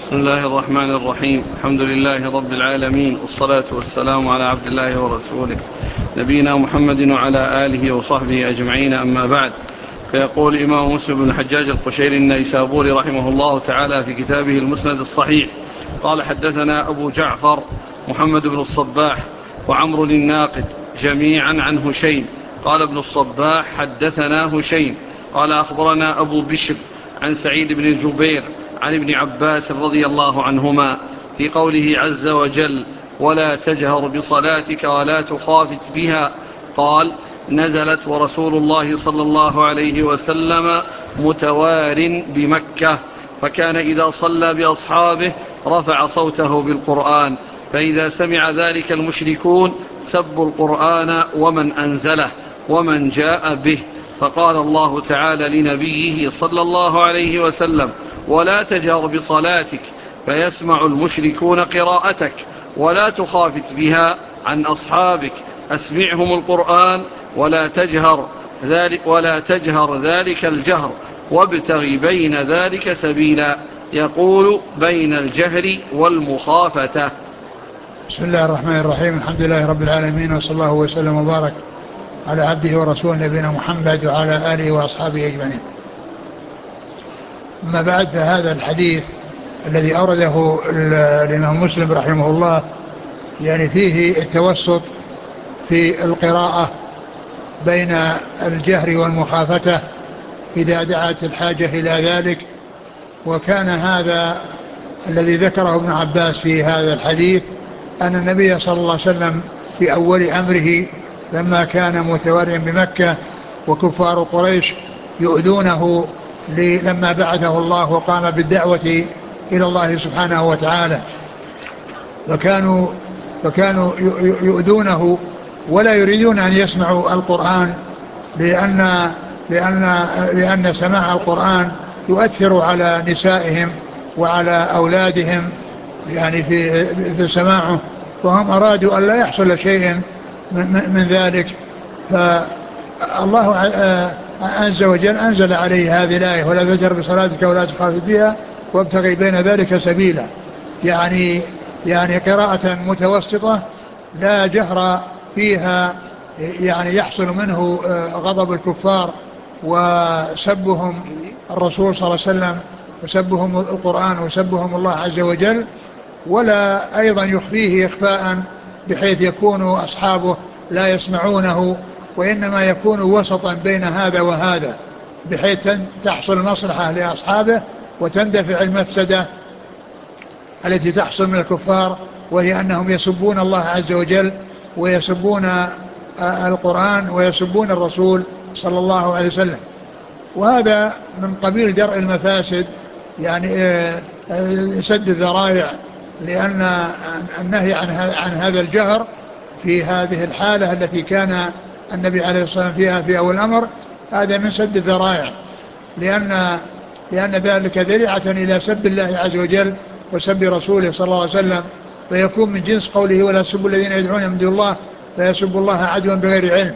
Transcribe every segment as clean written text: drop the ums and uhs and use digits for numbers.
بسم الله الرحمن الرحيم. الحمد لله رب العالمين، والصلاة والسلام على عبد الله ورسوله نبينا محمد وعلى آله وصحبه أجمعين، أما بعد. فيقول الإمام مسلم بن الحجاج القشيري النيسابوري رحمه الله تعالى في كتابه المسند الصحيح قال: حدثنا أبو جعفر محمد بن الصباح وعمرو الناقد جميعا عن هشيم. قال ابن الصباح: حدثنا هشيم قال: أخبرنا أبو بشر عن سعيد بن جبير عن ابن عباس رضي الله عنهما في قوله عز وجل: ولا تجهر بصلاتك ولا تخافت بها. قال: نزلت ورسول الله صلى الله عليه وسلم متوار بمكة، فكان إذا صلى بأصحابه رفع صوته بالقرآن، فإذا سمع ذلك المشركون سبوا القرآن ومن أنزله ومن جاء به. فقال الله تعالى لنبيه صلى الله عليه وسلم: ولا تجهر بصلاتك فيسمع المشركون قراءتك، ولا تخافت بها عن أصحابك، أسمعهم القرآن ولا تجهر ذلك الجهر، وابتغ بين ذلك سبيلا. يقول: بين الجهر والمخافة. بسم الله الرحمن الرحيم. الحمد لله رب العالمين، وصلى الله وسلم وبارك على عبده ورسوله نبينا محمد وعلى آله وأصحابه أجمعين. أما بعد، فهذا الحديث الذي أورده الإمام مسلم رحمه الله يعني فيه التوسط في القراءة بين الجهر والمخافة إذا دعت الحاجة إلى ذلك. وكان هذا الذي ذكره ابن عباس في هذا الحديث أن النبي صلى الله عليه وسلم في أول أمره لما كان متوريا بمكة وكفار قريش يؤذونه لما بعثه الله وقام بالدعوة إلى الله سبحانه وتعالى، فكانوا يؤذونه ولا يريدون أن يسمعوا القرآن، لأن سماع القرآن يؤثر على نسائهم وعلى أولادهم يعني في سماعه، وهم أرادوا أن لا يحصل شيء من ذلك. فالله عز وجل أنزل عليه هذه الآية: ولا تجهر بصلاتك ولا تخافت بها وابتغي بين ذلك سبيلا. يعني قراءة متوسطة لا جهر فيها، يعني يحصل منه غضب الكفار وسبهم الرسول صلى الله عليه وسلم وسبهم القرآن وسبهم الله عز وجل، ولا أيضا يخفيه إخفاء بحيث يكون أصحابه لا يسمعونه، وإنما يكون وسطا بين هذا وهذا بحيث تحصل مصلحة لأصحابه وتندفع المفسدة التي تحصل من الكفار، وهي أنهم يسبون الله عز وجل ويسبون القرآن ويسبون الرسول صلى الله عليه وسلم. وهذا من قبيل درء المفاسد، يعني سد الذرائع، لأن النهي عن هذا الجهر في هذه الحالة التي كان النبي عليه الصلاة والسلام فيها في أول الأمر هذا من سد الذرائع، لأن ذلك ذريعة إلى سب الله عز وجل وسب رسوله صلى الله عليه وسلم، فيكون من جنس قوله: ولا تسبوا الذين يدعون من دون الله فيسبوا الله عدوا بغير علم،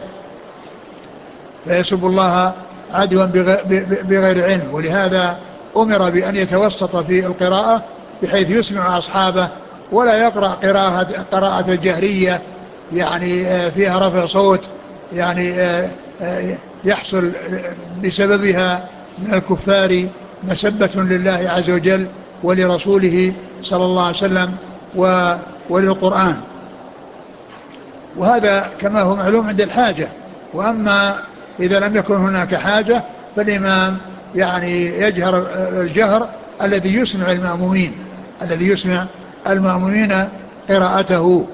بغير علم. ولهذا أمر بأن يتوسط في القراءة بحيث يسمع أصحابه، ولا يقرأ قراءة جهرية يعني فيها رفع صوت، يعني يحصل بسببها من الكفار مسبة لله عز وجل ولرسوله صلى الله عليه وسلم وللقرآن. وهذا كما هو معلوم عند الحاجة. وأما إذا لم يكن هناك حاجة فالإمام يعني يجهر الجهر الذي يسمع المأمومين قراءته.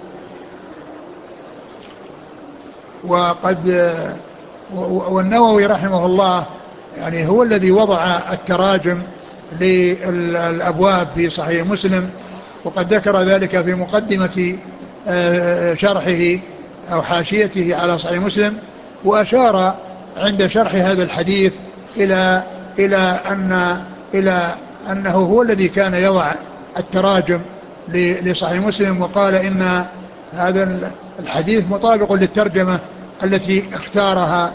والنووي رحمه الله يعني هو الذي وضع التراجم للأبواب في صحيح مسلم، وقد ذكر ذلك في مقدمة شرحه أو حاشيته على صحيح مسلم، وأشار عند شرح هذا الحديث إلى أنه هو الذي كان يضع التراجم لصحيح مسلم، وقال إن هذا الحديث مطابق للترجمة التي اختارها.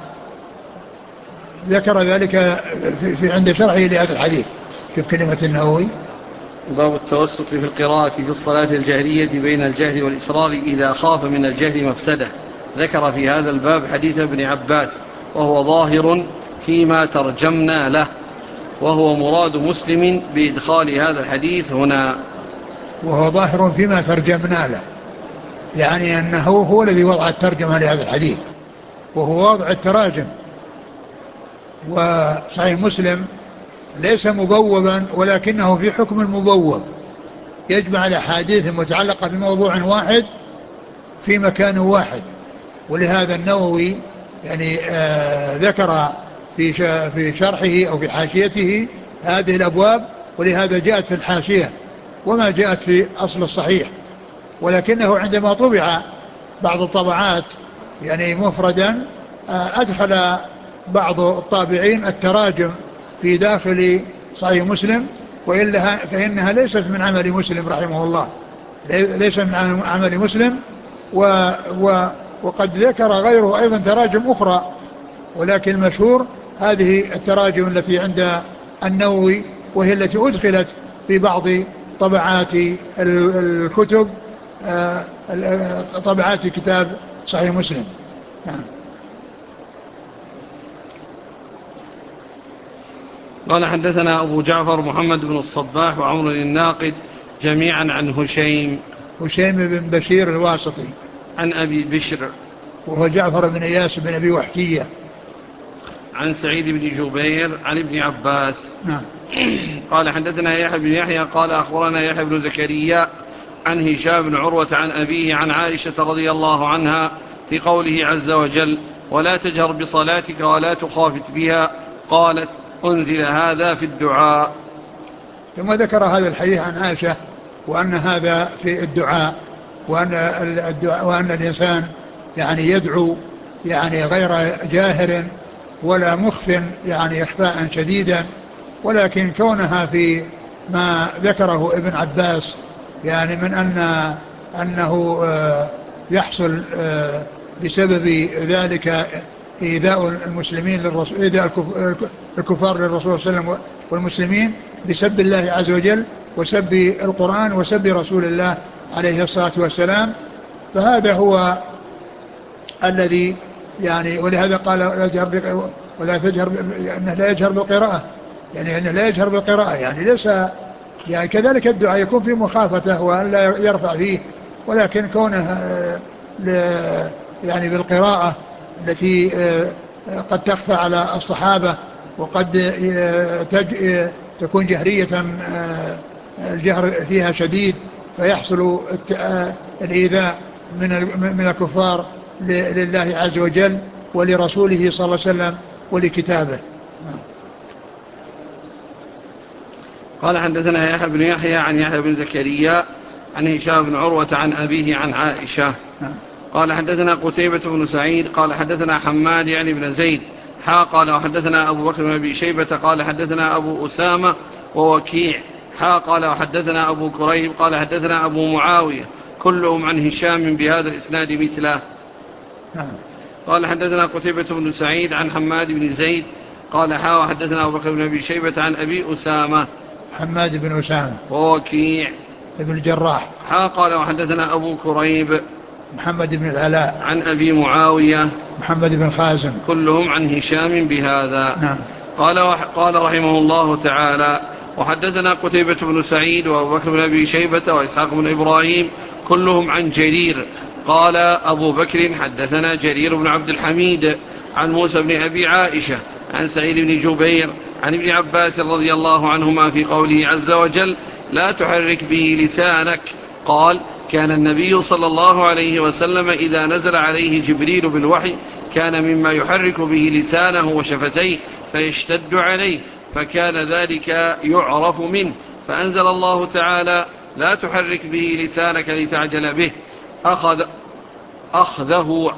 ذكر ذلك في عند شرحه لهذا الحديث. كيف كلمة النووي؟ باب التوسط في القراءة في الصلاة الجهرية بين الجهر والإسرار إذا خاف من الجهر مفسدة. ذكر في هذا الباب حديث ابن عباس وهو ظاهر فيما ترجمنا له، وهو مراد مسلم بإدخال هذا الحديث هنا. وهو ظاهر فيما ترجمنا له، يعني أنه هو الذي وضع الترجمة لهذا الحديث، وهو وضع التراجم. وصحيح مسلم ليس مبوبا ولكنه في حكم المبوب، يجمع الأحاديث المتعلقة بموضوع واحد في مكان واحد. ولهذا النووي يعني ذكر في شرحه أو في حاشيته هذه الأبواب، ولهذا جاءت في الحاشية وما جاءت في أصل الصحيح. ولكنه عندما طبع بعض الطبعات يعني مفردا أدخل بعض الطابعين التراجم في داخل صحيح مسلم، وإلا فإنها ليست من عمل مسلم رحمه الله، ليس من عمل مسلم. وقد ذكر غيره أيضا تراجم أخرى، ولكن المشهور هذه التراجم التي عند النووي، وهي التي أدخلت في بعض طبعات الكتب، طبعات كتاب صحيح مسلم. نعم. قال حدثنا أبو جعفر محمد بن الصباح وعمر الناقد جميعا عن هشيم بن بشير الواسطي، عن أبي بشر وهو جعفر بن إياس بن أبي وحشية، عن سعيد بن جبير عن ابن عباس. نعم. قال حدثنا يحيى بن يحيى قال أخبرنا يحيى بن زكريا عن هشام بن عروة عن أبيه عن عائشة رضي الله عنها في قوله عز وجل ولا تجهر بصلاتك ولا تخافت بها، قالت أنزل هذا في الدعاء. ثم ذكر هذا الحديث عن عائشة، وأن هذا في الدعاء، وأن الإنسان يعني يدعو يعني غير جاهر ولا مخف يعني إخفاء شديدا، ولكن كونها في ما ذكره ابن عباس يعني من أنه يحصل بسبب ذلك إيذاء المسلمين للرسول، إيذاء الكفار للرسول صلى الله عليه وسلم والمسلمين بسب الله عز وجل وسب القرآن وسب رسول الله عليه الصلاة والسلام، فهذا هو الذي يعني، ولهذا قال ولا تجهر أنه لا يجهر بالقراءة، يعني أنه لا يجهر بالقراءة يعني ليس يعني كذلك الدعاء يكون في مخافته وأن لا يرفع فيه، ولكن كونه يعني بالقراءة التي قد تخفى على الصحابة وقد تكون جهرية الجهر فيها شديد، فيحصل الإيذاء من الكفار لله عز وجل ولرسوله صلى الله عليه وسلم ولكتابه. قال حدثنا يحيى بن يحيى عن يحيى بن زكريا عن هشام بن عروة عن أبيه عن عائشة. قال حدثنا قتيبة بن سعيد قال حدثنا حماد يعني بن زيد قال وحدثنا أبو بكر بن أبي شيبة قال حدثنا أبو أسامة ووكيع قال وحدثنا أبو كريب قال حدثنا أبو معاوية كلهم عن هشام بهذا الإسناد مثله. قال حدثنا قتيبة بن سعيد عن حماد بن زيد قال وحدثنا أبو بكر بن أبي شيبة عن أبي أسامة حماد بن أسامة ووكيع ابن الجراح قال وحدثنا أبو كريب محمد بن العلاء عن أبي معاوية محمد بن خازم كلهم عن هشام بهذا. نعم. قال رحمه الله تعالى وحدثنا قتيبة بن سعيد وأبو بكر بن أبي شيبة وإسحاق بن إبراهيم كلهم عن جرير. قال أبو بكر حدثنا جرير بن عبد الحميد عن موسى بن أبي عائشة عن سعيد بن جبير عن ابن عباس رضي الله عنهما في قوله عز وجل لا تحرك به لسانك. قال كان النبي صلى الله عليه وسلم إذا نزل عليه جبريل بالوحي كان مما يحرك به لسانه وشفتيه فيشتد عليه، فكان ذلك يعرف منه، فأنزل الله تعالى لا تحرك به لسانك لتعجل به أخذه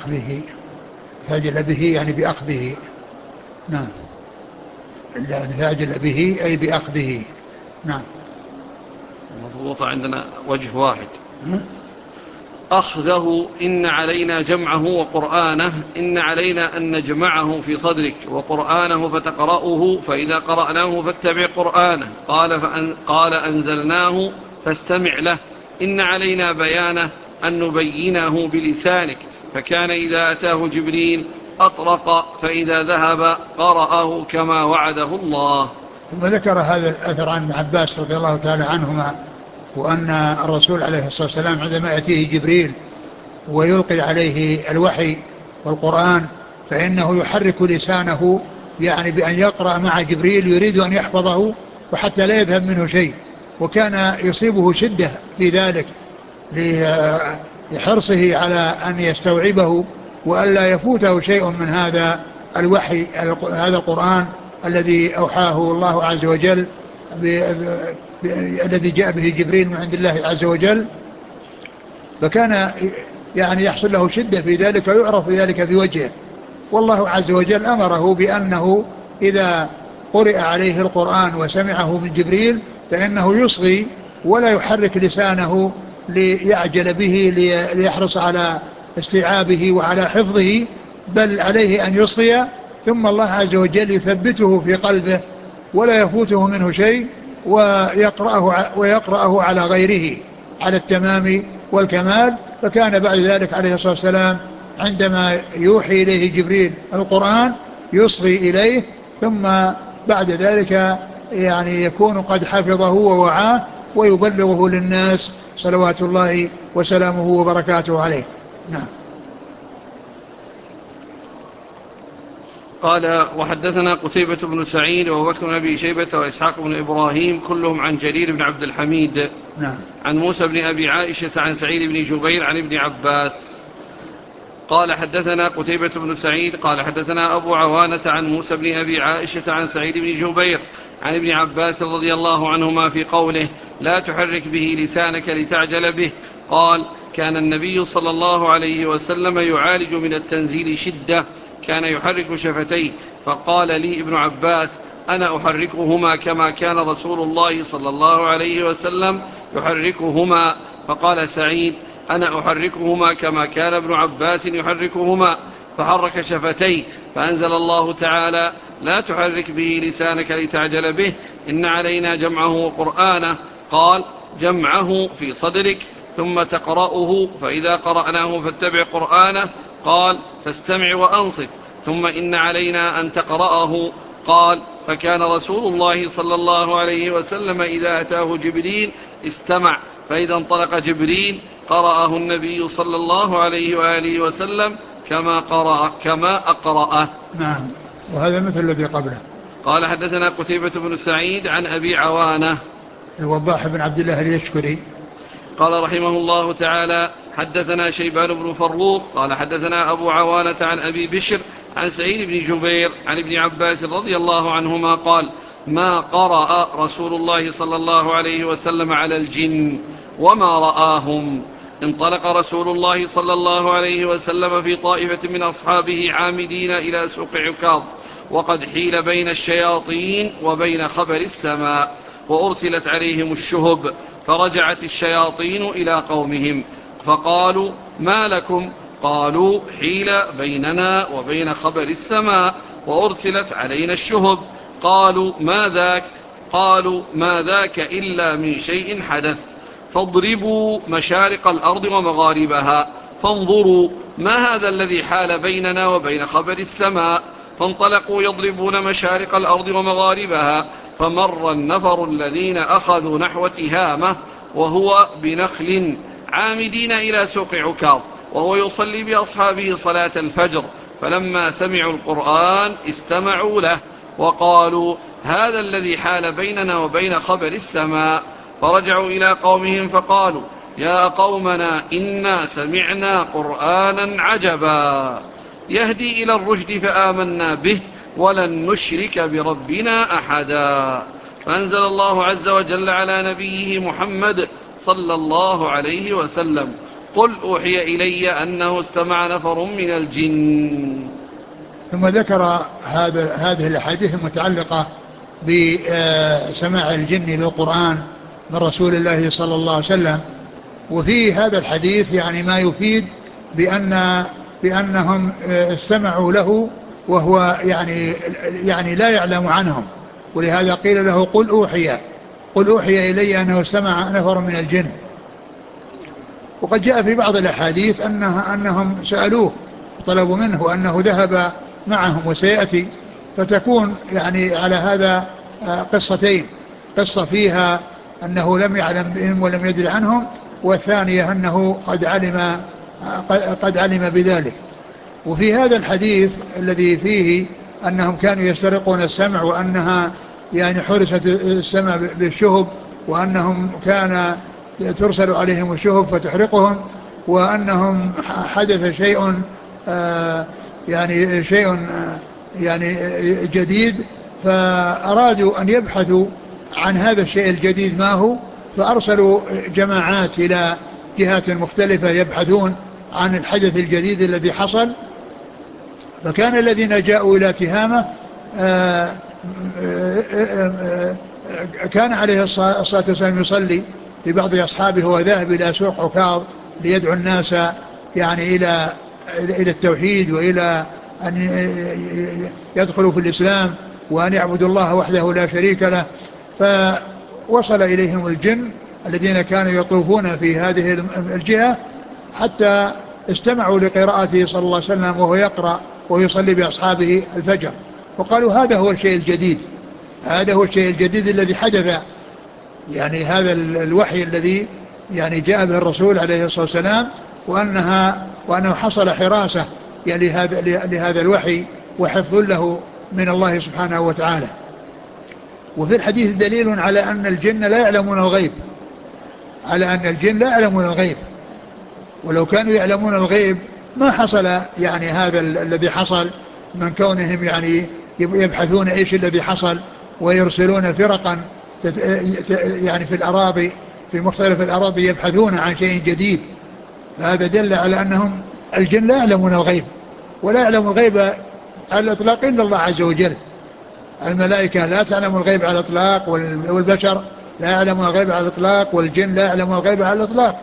تعجل به يعني بأخذه. نعم. لا تعجل به أي بأخذه. نعم. مضبوطة عندنا وجه واحد أخذه إن علينا جمعه وقرآنه، إن علينا أن نجمعه في صدرك وقرآنه فتقرأه، فإذا قرأناه فاتبع قرآنه. قال أنزلناه فاستمع له، إن علينا بيانه أن نبينه بلسانك. فكان إذا أتاه جبريل أطرق، فإذا ذهب قرأه كما وعده الله. ثم ذكر هذا الأثر عن ابن عباس رضي الله تعالى عنهما، وأن الرسول عليه الصلاة والسلام عندما يأتيه جبريل ويلقي عليه الوحي والقرآن فإنه يحرك لسانه، يعني بأن يقرأ مع جبريل يريد أن يحفظه وحتى لا يذهب منه شيء، وكان يصيبه شدة في ذلك لحرصه على أن يستوعبه وألا يفوته شيء من هذا الوحي، هذا القرآن الذي أوحاه الله عز وجل، الذي جاء به جبريل من عند الله عز وجل. فكان يعني يحصل له شدة في ذلك ويعرف في ذلك في وجهه. والله عز وجل أمره بأنه إذا قرئ عليه القرآن وسمعه من جبريل فإنه يصغي ولا يحرك لسانه ليعجل به ليحرص على استيعابه وعلى حفظه، بل عليه أن يصغي، ثم الله عز وجل يثبته في قلبه ولا يفوته منه شيء، ويقرأه على غيره على التمام والكمال. فكان بعد ذلك عليه الصلاة والسلام عندما يوحي إليه جبريل القرآن يصغي إليه، ثم بعد ذلك يعني يكون قد حفظه ووعاه ويبلغه للناس صلوات الله وسلامه وبركاته عليه. نعم. قال وحدثنا قتيبة بن سعيد وبكر بن أبي شيبة وإسحاق بن إبراهيم كلهم عن جرير بن عبد الحميد. نعم. عن موسى بن أبي عائشة عن سعيد بن جبير عن ابن عباس قال حدثنا قتيبة بن سعيد قال حدثنا أبو عوانة عن موسى بن أبي عائشة عن سعيد بن جبير عن ابن عباس رضي الله عنهما في قوله لا تحرك به لسانك لتعجل به. قال كان النبي صلى الله عليه وسلم يعالج من التنزيل شدة، كان يحرك شفتيه. فقال لي ابن عباس أنا أحركهما كما كان رسول الله صلى الله عليه وسلم يحركهما. فقال سعيد أنا أحركهما كما كان ابن عباس يحركهما، فحرك شفتيه، فأنزل الله تعالى لا تحرك به لسانك لتعجل به إن علينا جمعه وقرآنه. قال جمعه في صدرك ثم تقرأه، فإذا قرأناه فاتبع قرآنه. قال فاستمع وأنصت، ثم إن علينا أن تقرأه. قال فكان رسول الله صلى الله عليه وسلم إذا أتاه جبريل استمع، فإذا انطلق جبريل قرأه النبي صلى الله عليه وآله وسلم كما أقرأه. نعم. وهذا مثل الذي قبله. قال حدثنا قتيبة بن سعيد عن أبي عوانة الوضاح بن عبد الله اليشكري قال رحمه الله تعالى حدثنا شيبان بن فروخ قال حدثنا أبو عوانة عن أبي بشر عن سعيد بن جبير عن ابن عباس رضي الله عنهما قال ما قرأ رسول الله صلى الله عليه وسلم على الجن وما رآهم. انطلق رسول الله صلى الله عليه وسلم في طائفة من أصحابه عامدين إلى سوق عكاظ، وقد حيل بين الشياطين وبين خبر السماء، وأرسلت عليهم الشهب، فرجعت الشياطين إلى قومهم فقالوا ما لكم؟ قالوا حيل بيننا وبين خبر السماء وأرسلت علينا الشهب. قالوا ما ذاك؟ قالوا ما ذاك إلا من شيء حدث، فاضربوا مشارق الأرض ومغاربها فانظروا ما هذا الذي حال بيننا وبين خبر السماء. فانطلقوا يضربون مشارق الأرض ومغاربها، فمر النفر الذين أخذوا نحو تهامة وهو بنخل عامدين إلى سوق عكاظ، وهو يصلي بأصحابه صلاة الفجر، فلما سمعوا القرآن استمعوا له وقالوا هذا الذي حال بيننا وبين خبر السماء. فرجعوا إلى قومهم فقالوا يا قومنا إنا سمعنا قرآنا عجبا يهدي إلى الرشد فآمنا به ولن نشرك بربنا أحدا. فأنزل الله عز وجل على نبيه محمد صلى الله عليه وسلم قل أوحي إلي أنه استمع نفر من الجن. ثم ذكر هذه الأحاديث المتعلقة بسماع الجن للقرآن من رسول الله صلى الله عليه وسلم، وفي هذا الحديث يعني ما يفيد بأنهم استمعوا له وهو يعني لا يعلم عنهم، ولهذا قيل له قل أوحي إلي أنه استمع نفر من الجن. وقد جاء في بعض الأحاديث أنهم سألوه طلبوا منه أنه ذهب معهم وسيأتي، فتكون يعني على هذا قصتين: قصة فيها أنه لم يعلم بهم ولم يدري عنهم، والثانية أنه قد علم بذلك. وفي هذا الحديث الذي فيه أنهم كانوا يسترقون السمع، وأنها يعني حرست السمع بالشهب، وأنهم كان ترسل عليهم الشهب فتحرقهم، وأنهم حدث شيء يعني جديد، فأرادوا أن يبحثوا عن هذا الشيء الجديد ما هو، فأرسلوا جماعات إلى جهات مختلفة يبحثون عن الحدث الجديد الذي حصل. فكان الذين جاءوا إلى تهامة كان عليه الصلاة والسلام يصلي لبعض أصحابه وذهب إلى سوق عكاظ ليدعو الناس يعني إلى التوحيد وإلى أن يدخلوا في الإسلام وأن يعبدوا الله وحده لا شريك له. فوصل إليهم الجن الذين كانوا يطوفون في هذه الجهة حتى استمعوا لقراءته صلى الله عليه وسلم وهو يقرأ ويصلي بأصحابه الفجر، وقالوا هذا هو الشيء الجديد الذي حدث، يعني هذا الوحي الذي يعني جاء به الرسول عليه الصلاة والسلام، وأنه حصل حراسة يعني لهذا الوحي وحفظ له من الله سبحانه وتعالى. وفي الحديث دليل على أن الجن لا يعلمون الغيب، ولو كانوا يعلمون الغيب ما حصل يعني هذا الذي حصل من كونهم يعني يبحثون ايش الذي حصل ويرسلون فرقا يعني في الأراضي في مختلف الأراضي يبحثون عن شيء جديد. هذا دل على أنهم الجن لا يعلمون الغيب، ولا يعلم الغيب على الإطلاق إلا الله عز وجل. الملائكة لا تعلم الغيب على الإطلاق، والبشر لا يعلمون الغيب على الإطلاق، والجن لا يعلمون الغيب على الإطلاق.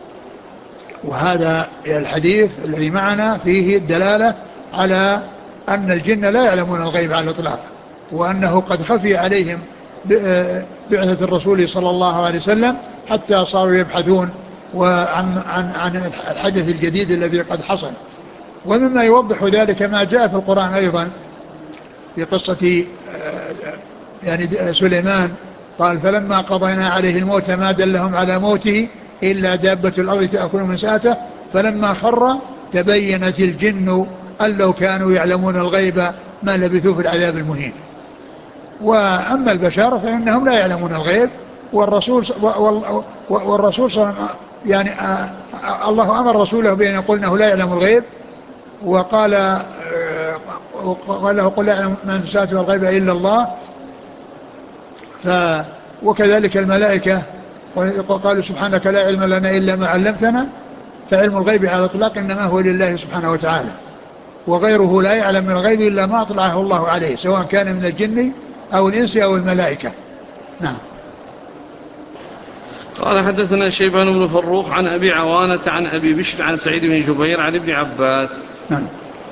وهذا الحديث الذي معنا فيه الدلالة على أن الجن لا يعلمون الغيب على الإطلاق، وأنه قد خفي عليهم بعثة الرسول صلى الله عليه وسلم حتى صاروا يبحثون عن الحدث الجديد الذي قد حصل. ومما يوضح ذلك ما جاء في القرآن أيضا في قصة يعني سليمان، قال فلما قضينا عليه الموت ما دلهم على موته إلا دابة الأرض تأكل من ساته فلما خر تبينت الجن أن لو كانوا يعلمون الغيب ما لبثوا في العذاب المهين. وأما البشر فإنهم لا يعلمون الغيب، والرسول يعني الله أمر رسوله بأن يقول أنه لا يعلم الغيب، وقال له قل لا يعلم من في السماوات والغيب إلا الله. وكذلك الملائكة قالوا سبحانك لا علم لنا إلا ما علمتنا، فعلم الغيب على الإطلاق إنما هو لله سبحانه وتعالى، وغيره لا يعلم من الغيب إلا ما أطلعه الله عليه سواء كان من الجن أو الإنس أو الملائكة. نعم. قال حدثنا شيبان بن فروخ عن أبي عوانة عن أبي بشر عن سعيد بن جبير عن ابن عباس. نعم.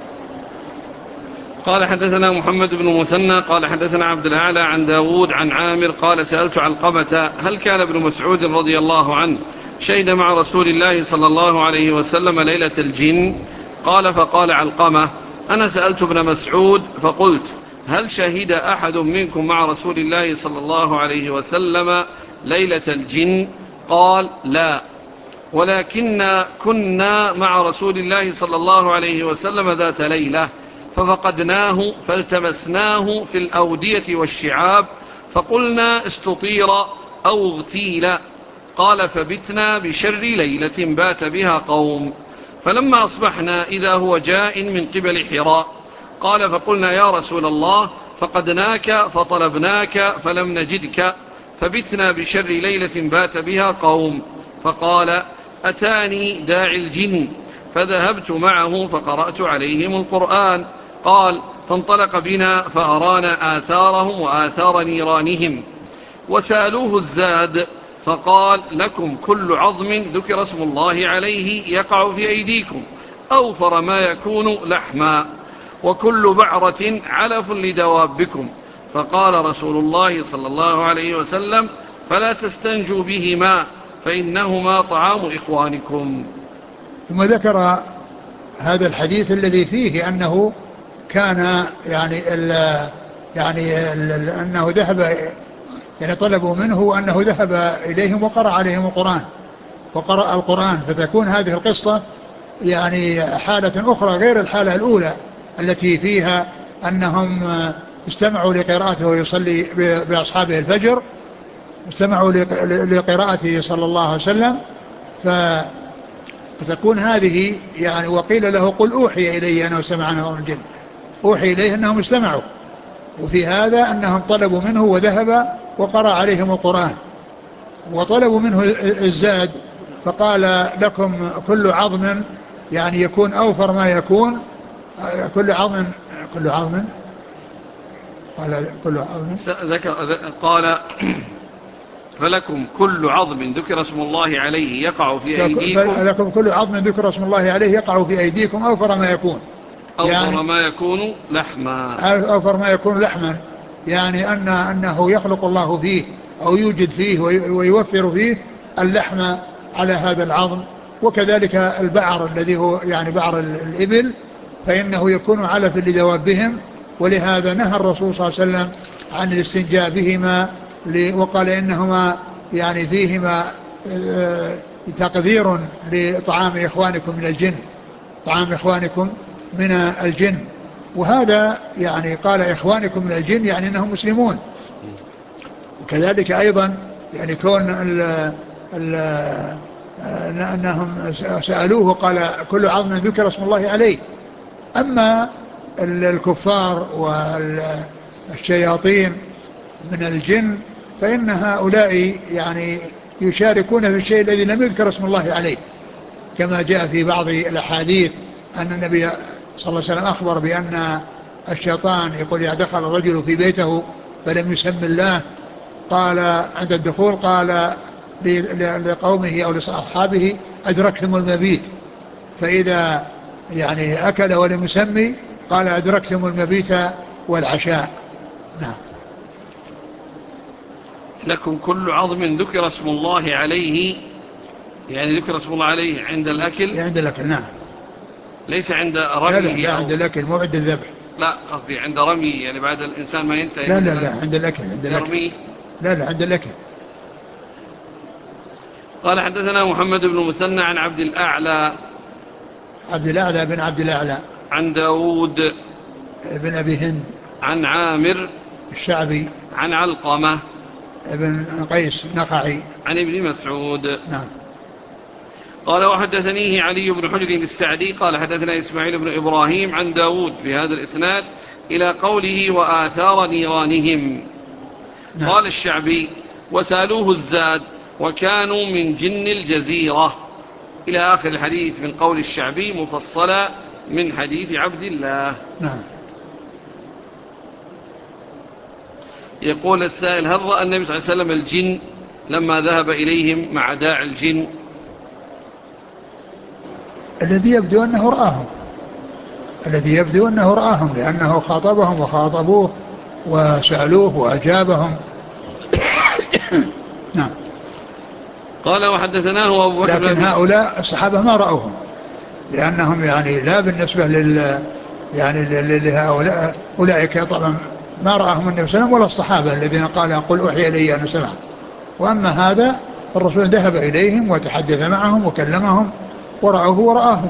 قال حدثنا محمد بن مثنى قال حدثنا عبد الأعلى عن داود عن عامر قال سألت علقمة هل كان ابن مسعود رضي الله عنه شهد مع رسول الله صلى الله عليه وسلم ليلة الجن؟ قال فقال علقمة أنا سألت ابن مسعود فقلت هل شهد أحد منكم مع رسول الله صلى الله عليه وسلم ليلة الجن؟ قال لا، ولكن كنا مع رسول الله صلى الله عليه وسلم ذات ليلة ففقدناه فالتمسناه في الأودية والشعاب فقلنا استطير أو اغتيل. قال فبتنا بشر ليلة بات بها قوم، فلما أصبحنا إذا هو جاء من قبل حراء. قال فقلنا يا رسول الله فقدناك فطلبناك فلم نجدك، فبتنا بشر ليلة بات بها قوم. فقال أتاني داعي الجن فذهبت معه فقرأت عليهم القرآن. قال فانطلق بنا فأرانا آثارهم وآثار نيرانهم، وسألوه الزاد فقال: لكم كل عظم ذكر اسم الله عليه يقع في أيديكم أوفر ما يكون لحما، وكل بعرة علف لدوابكم. فقال رسول الله صلى الله عليه وسلم: فلا تستنجوا بهما فإنهما طعام إخوانكم. ثم ذكر هذا الحديث الذي فيه أنه كان أنه ذهب، يعني طلبوا منه أنه ذهب إليهم وقرأ عليهم وقرأ القرآن، فتكون هذه القصة يعني حالة أخرى غير الحالة الأولى التي فيها أنهم استمعوا لقراءته ويصلي بأصحابه الفجر، استمعوا لقراءته صلى الله عليه وسلم، فتكون هذه يعني وقيل له: قل أوحي إلي أنه سمع نفر من الجن، أوحي إليه أنهم استمعوا. وفي هذا أنهم طلبوا منه وذهب وقرأ عليهم القرآن، وطلبوا منه الزاد، فقال: لكم كل عظم، يعني يكون أوفر ما يكون، كل عظم قال: فلكم كل عظم ذكر اسم الله عليه يقع في أيديكم لكم كل عظم ذكر اسم الله عليه يقع في أيديكم أوفر ما يكون، أوفر ما يكون لحما، أوفر ما يكون لحما، يعني أنه يخلق الله فيه أو يوجد فيه ويوفر فيه اللحم على هذا العظم. وكذلك البعر الذي هو يعني بعر الإبل، فإنه يكون علفا لدوابهم، ولهذا نهى الرسول صلى الله عليه وسلم عن الاستنجاء بهما، وقال إنهما يعني فيهما تقدير لطعام إخوانكم من الجن، طعام إخوانكم من الجن. وهذا يعني قال إخوانكم من الجن يعني أنهم مسلمون. وكذلك أيضا يعني كون أنهم سألوه قال: كل عظم ذكر اسم الله عليه. أما الكفار والشياطين من الجن فإن هؤلاء يعني يشاركون في الشيء الذي لم يذكر اسم الله عليه، كما جاء في بعض الأحاديث أن النبي صلى الله عليه وسلم أخبر بأن الشيطان يقول: إذا دخل الرجل في بيته فلم يسم الله، قال عند الدخول قال لقومه أو لأصحابه: أدركتم المبيت. فإذا يعني أكل ولم يسمي قال: أدركتم المبيت والعشاء. نعم. لكم كل عظم ذكر اسم الله عليه، يعني ذكر اسم الله عليه عند الأكل، عند الأكل. نعم. ليس عند رميه. لا عند الأكل، مو عند الذبح. لا قصدي عند رميه، يعني بعد الإنسان ما ينتهي. لا عند الأكل، يرميه. لا عند الأكل. قال: حدثنا محمد بن مثنى عن عبد الأعلى بن عبد الأعلى عن داود بن أبي هند عن عامر الشعبي عن علقمة ابن قيس نخعي عن ابن مسعود. نعم. قال: وحدثنيه علي بن حجر السعدي قال: حدثنا إسماعيل بن إبراهيم عن داود بهذا الإسناد إلى قوله: وآثار نيرانهم. نعم. قال الشعبي: وسالوه الزاد وكانوا من جن الجزيرة، إلى آخر الحديث من قول الشعبي مفصلا من حديث عبد الله. نعم. يقول السائل: هل رأى النبي صلى الله عليه وسلم الجن لما ذهب إليهم مع داعي الجن؟ الذي يبدو أنه رآهم، لأنه خاطبهم وخاطبوه وسألوه وأجابهم. نعم. قال: وحدثناه أبو بكر، لكن هؤلاء الصحابة ما رأوهم، لأنهم يعني لا بالنسبة لهؤلاء أولئك طبعا ما رآهم النبي صلى الله عليه وسلم ولا الصحابة الذين قال: قل أوحي إلي أنه سمع. وأما هذا الرسول ذهب إليهم وتحدث معهم وكلمهم ورأوه ورآهم.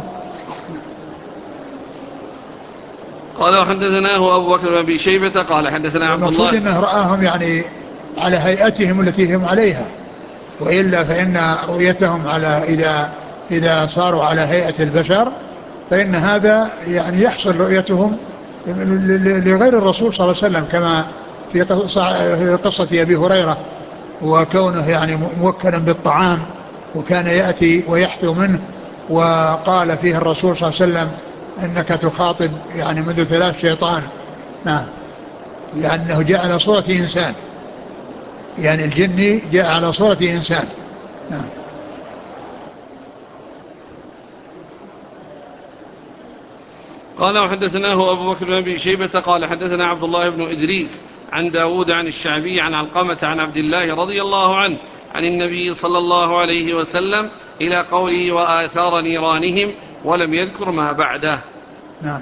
قال: وحدثناه أبو بكر بن أبي شيبة قال: حدثنا عبد الله. المقصود أنه رآهم يعني على هيئتهم التي هم عليها، وإلا فإن رؤيتهم إذا صاروا على هيئة البشر فإن هذا يعني يحصل رؤيتهم لغير الرسول صلى الله عليه وسلم، كما في قصة أبي هريرة وكونه يعني موكلا بالطعام وكان يأتي ويحثو منه، وقال فيه الرسول صلى الله عليه وسلم: إنك تخاطب يعني منذ 3 شيطان. نعم. لأنه جاء على صورة إنسان. يعني الجني جاء على صورة إنسان. نعم. قال وحدثناه أبو بكر بن أبي شيبة قال حدثنا عبد الله بن إدريس عن داود عن الشعبي عن علقمة عن عبد الله رضي الله عنه عن النبي صلى الله عليه وسلم إلى قوله وآثار نيرانهم ولم يذكر ما بعده. نعم.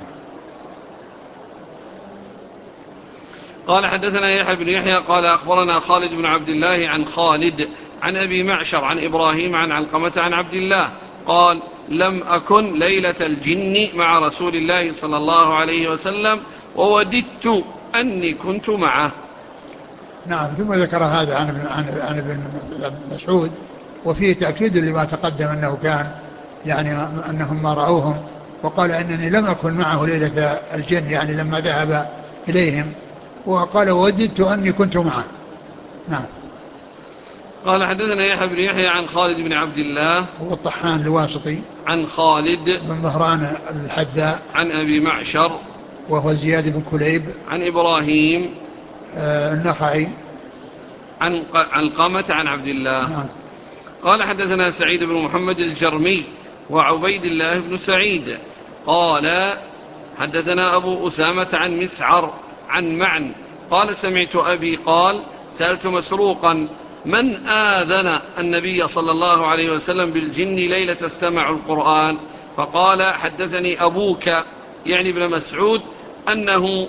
قال حدثنا يحيى بن يحيى قال أخبرنا خالد بن عبد الله عن خالد عن أبي معشر عن إبراهيم عن علقمة عن عبد الله قال لم أكن ليلة الجن مع رسول الله صلى الله عليه وسلم ووددت أني كنت معه. نعم. ثم ذكر هذا عن ابن مسعود، وفيه تأكيد لما تقدم أنه كان يعني أنهم ما رأوهم، وقال إنني لم أكن معه ليلة الجن يعني لما ذهب إليهم، وقال ووددت أني كنت معه. نعم. قال حدثنا يحيى بن يحيى عن خالد بن عبد الله هو الطحان الواسطي عن خالد بن مهران الحذاء عن أبي معشر وهو زياد بن كليب عن إبراهيم النخعي عن علقمة عن عبد الله. نعم. قال حدثنا سعيد بن محمد الجرمي وعبيد الله بن سعيد قال حدثنا أبو أسامة عن مسعر عن معن قال سمعت أبي قال سألت مسروقا من آذن النبي صلى الله عليه وسلم بالجن ليلة استمع القرآن، فقال حدثني أبوك يعني ابن مسعود أنه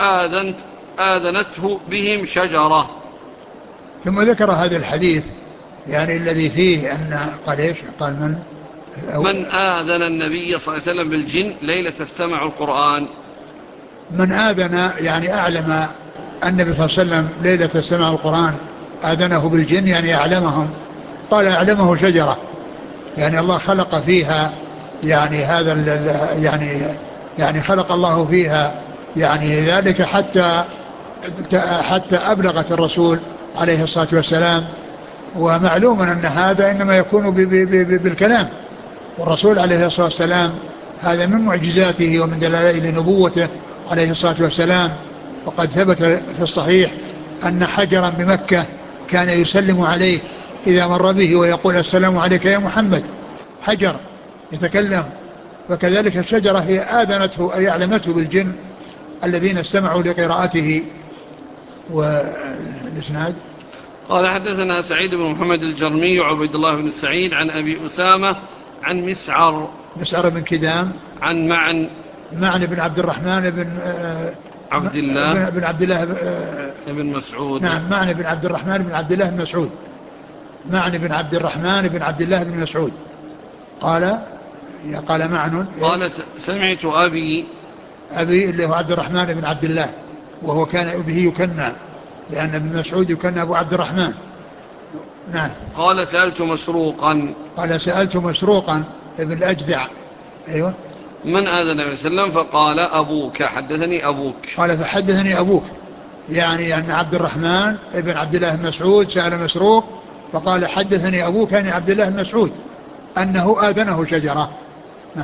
آذنته بهم شجرة. ثم ذكر هذا الحديث يعني الذي فيه أن قال إيش قال من آذن النبي صلى الله عليه وسلم بالجن ليلة استمع القرآن. من آذن يعني أعلم النبي صلى الله عليه وسلم ليلة استمع القرآن، آذنه بالجن يعني أعلمهم. قال أعلمه شجرة، يعني الله خلق فيها يعني هذا يعني خلق الله فيها يعني ذلك حتى أبلغت الرسول عليه الصلاة والسلام. ومعلوم أن هذا إنما يكون بالكلام، والرسول عليه الصلاة والسلام هذا من معجزاته ومن دلائل نبوته عليه الصلاة والسلام. وقد ثبت في الصحيح أن حجرا بمكة كان يسلم عليه إذا مر به ويقول السلام عليك يا محمد، حجر يتكلم. وكذلك الشجرة هي آذنته أي أعلمته بالجن الذين استمعوا لقراءته. والإسناد قال حدثنا سعيد بن محمد الجرمي وعبيد الله بن سعيد عن أبي أسامة عن مسعر بن كدام عن معن بن عبد الرحمن عبد الله بن عبد الله بن مسعود. نعم. معن بن عبد الرحمن بن عبد الله بن مسعود. معن بن عبد الرحمن بن عبد الله بن مسعود قال معن قال سمعت أبي اللي هو عبد الرحمن بن عبد الله، وهو كان به يكنى لأن ابن مسعود يكنى أبو عبد الرحمن. نعم. قال سألت مسروقا ابن الأجدع. أيوة. من آذن النبي صلى الله عليه وسلم فقال أبوك حدثني أبوك. قال فحدثني أبوك، يعني أن عبد الرحمن ابن عبد الله بن مسعود سأل مسروق فقال حدثني أبوك يعني عبد الله بن مسعود أنه آذنه شجرة. نعم.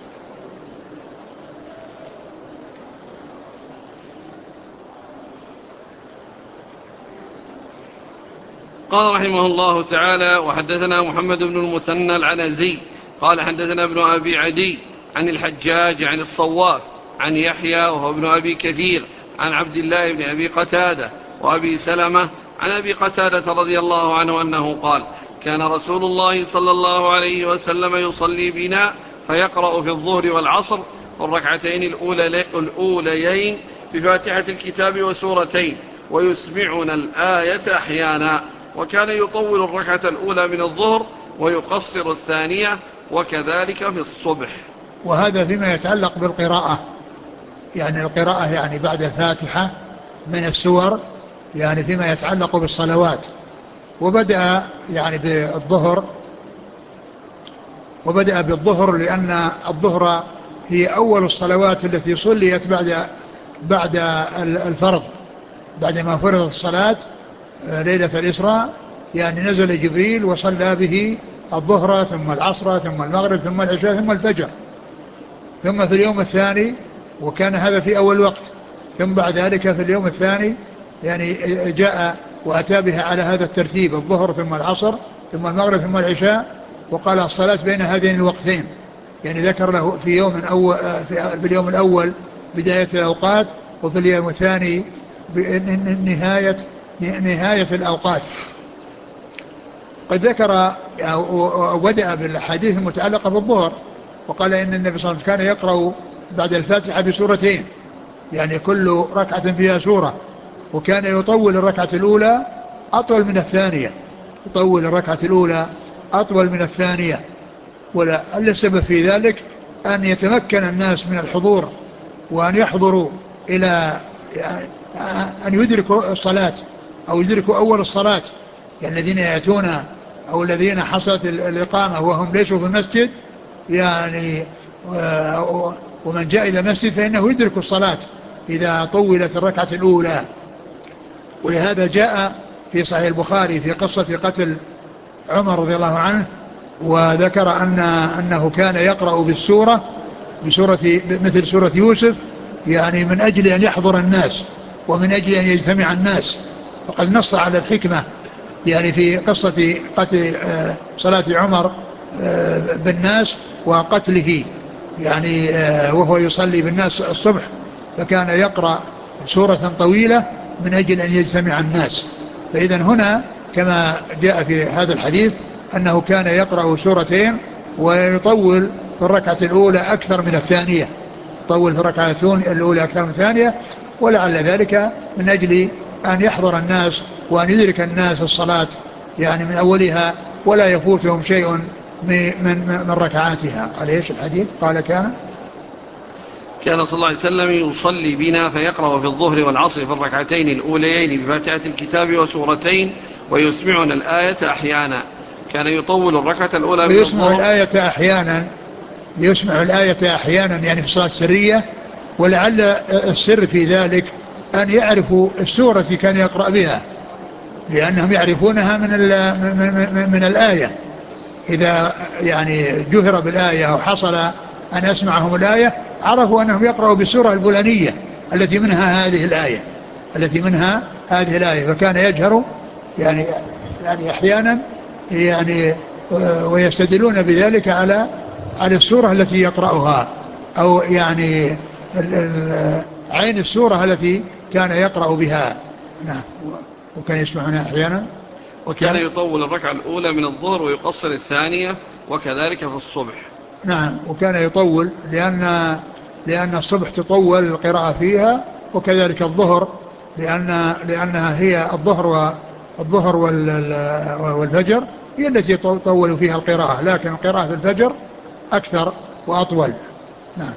قال رحمه الله تعالى وحدثنا محمد بن المثنى العنزي قال حدثنا ابن أبي عدي عن الحجاج عن الصواف عن يحيى وهو ابن أبي كثير عن عبد الله بن أبي قتادة وأبي سلمة عن أبي قتادة رضي الله عنه أنه قال كان رسول الله صلى الله عليه وسلم يصلي بنا فيقرأ في الظهر والعصر في الركعتين الأوليين بفاتحة الكتاب وسورتين ويسمعنا الآية أحيانا، وكان يطول الركعة الأولى من الظهر ويقصر الثانية وكذلك في الصبح. وهذا فيما يتعلق بالقراءة، يعني القراءة يعني بعد الفاتحة من السور، يعني فيما يتعلق بالصلوات. وبدأ يعني بالظهر لأن الظهر هي أول الصلوات التي صليت بعد الفرض، بعدما فرضت الصلاة ليلة الإسراء، يعني نزل جبريل وصلى به الظهر ثم العصر ثم المغرب ثم العشاء ثم الفجر، ثم في اليوم الثاني، وكان هذا في أول وقت، ثم بعد ذلك في اليوم الثاني يعني جاء وأتى بها على هذا الترتيب: الظهر ثم العصر ثم المغرب ثم العشاء، وقال الصلاة بين هذين الوقتين. يعني ذكر له في يوم أول، في اليوم الأول بداية الأوقات، وفي اليوم الثاني نهاية الأوقات. قد ذكر وبدأ بالحديث المتعلقة بالظهر، وقال إن النبي صلى الله عليه وسلم كان يقرأ بعد الفاتحة بسورتين، يعني كل ركعة فيها سورة، وكان يطول الركعة الأولى أطول من الثانية، يطول الركعة الأولى أطول من الثانية. ولعل السبب في ذلك أن يتمكن الناس من الحضور، وأن يحضروا إلى أن يدركوا الصلاة أو يدركوا أول الصلاة، يعني الذين يأتون أو الذين حصلت الإقامة وهم ليسوا في المسجد، يعني ومن جاء إلى المسجد فإنه يدرك الصلاة إذا طولت الركعة الأولى. ولهذا جاء في صحيح البخاري في قصة قتل عمر رضي الله عنه، وذكر أنه كان يقرأ بسورة مثل سورة يوسف، يعني من أجل أن يحضر الناس ومن أجل أن يجتمع الناس. فقد نص على الحكمة يعني في قصة قتل صلاة عمر بالناس وقتله، يعني وهو يصلي بالناس الصبح، فكان يقرأ سورة طويلة من أجل أن يجتمع الناس. فإذن هنا كما جاء في هذا الحديث أنه كان يقرأ سورتين ويطول في الركعة الأولى أكثر من الثانية، يطول في الركعة الأولى أكثر من الثانية، ولعل ذلك من أجل أن يحضر الناس وأن يدرك الناس الصلاة يعني من أولها ولا يفوتهم شيء من ركعاتها. قال إيش الحديث؟ قال كان صلى الله عليه وسلم يصلي بنا فيقرأ في الظهر والعصر في الركعتين الأوليين بفاتحة الكتاب وسورتين، ويسمعنا الآية أحيانا. كان يطول الركعة الأولى من ويسمع الظهر. الآية أحيانا، يسمع الآية أحيانا يعني في الصلاة السرية. ولعل السر في ذلك أن يعرفوا السورة التي كان يقرأ بها، لأنهم يعرفونها من الآية. إذا يعني جهر بالآية أو حصل أن أسمعهم الآية عرفوا أنهم يقرأوا بالسورة الفلانية التي منها هذه الآية، فكان يجهر يعني أحيانا يعني، ويستدلون بذلك على السورة التي يقرأها، أو يعني عين السورة التي كان يقرأ بها. نعم. وكان يسمعونها أحيانا. وكان يطول الركعة الأولى من الظهر ويقصر الثانية، وكذلك في الصبح. نعم، وكان يطول لأن الصبح تطول القراءة فيها، وكذلك الظهر لأنها هي الظهر والفجر هي التي تطول فيها القراءة، لكن القراءة في الفجر أكثر وأطول. نعم.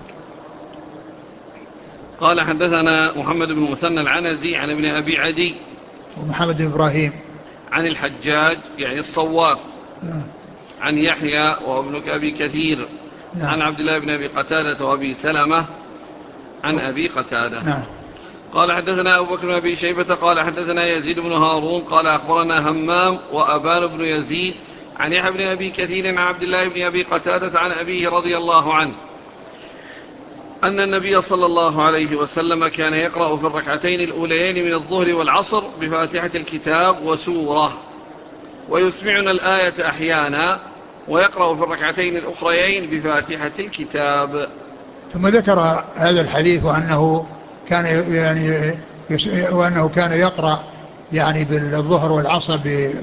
قال حدثنا محمد بن مثنى العنزي عن ابن أبي عدي ومحمد بن إبراهيم عن الحجاج يعني الصواف عن يحيى وابن أبي كثير عن عبد الله بن أبي قتادة وأبي سلمة عن أبي قتادة. قال حدثنا أبو بكر بن أبي شيبة قال حدثنا يزيد بن هارون قال أخبرنا همام وأبان بن يزيد عن يحيى بن أبي كثير عن عبد الله بن أبي قتادة عن أبيه رضي الله عنه أن النبي صلى الله عليه وسلم كان يقرأ في الركعتين الأوليين من الظهر والعصر بفاتحة الكتاب وسورة، ويسمعنا الآية أحيانا، ويقرأ في الركعتين الأخريين بفاتحة الكتاب. ثم ذكر هذا الحديث وأنه كان يقرأ يعني بالظهر والعصر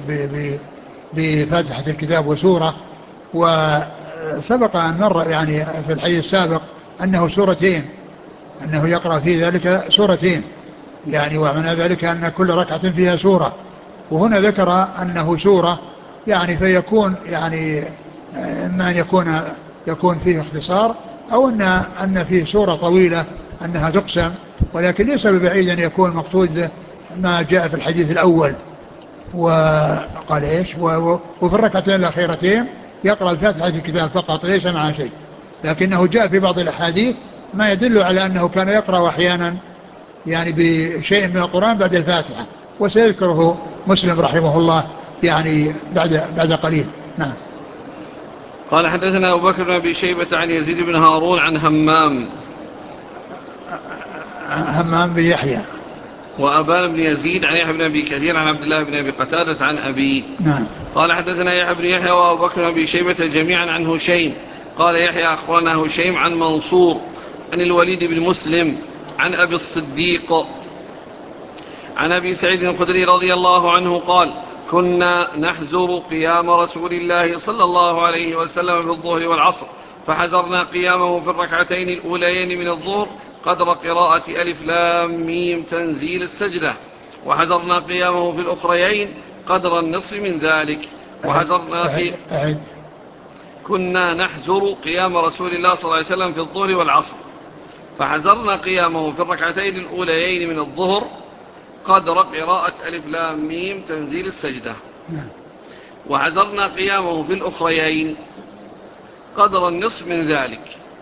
بفاتحة الكتاب وسورة. وسبق أن مر يعني في الحديث السابق أنه سورتين، أنه يقرأ في ذلك سورتين، يعني ومعنى ذلك أن كل ركعة فيها سورة. وهنا ذكر أنه سورة، يعني فيكون يعني إما أن يكون فيه اختصار، أو أن فيه سورة طويلة أنها تقسم، ولكن ليس ببعيد أن يكون مقصود ما جاء في الحديث الأول. وقال إيش وفي الركعتين الأخيرتين يقرأ الفاتحة الكتاب فقط ليس معها شيء، لكنه جاء في بعض الأحاديث ما يدل على أنه كان يقرأ أحيانا يعني بشيء من القرآن بعد الفاتحة، وسيذكره مسلم رحمه الله يعني بعد قليل. نعم. قال حدثنا أبو بكر بن أبي شيبة عن يزيد بن هارون عن همام بن يحيى وأبان بن يزيد عن يحيى بن أبي كثير عن عبد الله بن أبي قتادة عن أبيه. نعم. قال حدثنا يحيى بن يحيى وأبو بكر بن أبي شيبة جميعا عن هشيم. قال يحيى أخبرنا هشيم عن منصور عن الوليد بن مسلم عن أبي الصديق عن أبي سعيد الخدري رضي الله عنه قال كنا نحزر قيام رسول الله صلى الله عليه وسلم في الظهر والعصر فحزرنا قيامه في الركعتين الأوليين من الظهر قدر قراءة ألف لام ميم تنزيل السجدة، وحزرنا قيامه في الأخريين قدر النصف من ذلك. كنا نحزر قيام رسول الله صلى الله عليه وسلم في الظهر والعصر فحزرنا قيامه في الركعتين الأوليين من الظهر قدر قراءة ألف لام ميم تنزيل السجدة، وحزرنا قيامه في الأخريين قدر النصف من ذلك،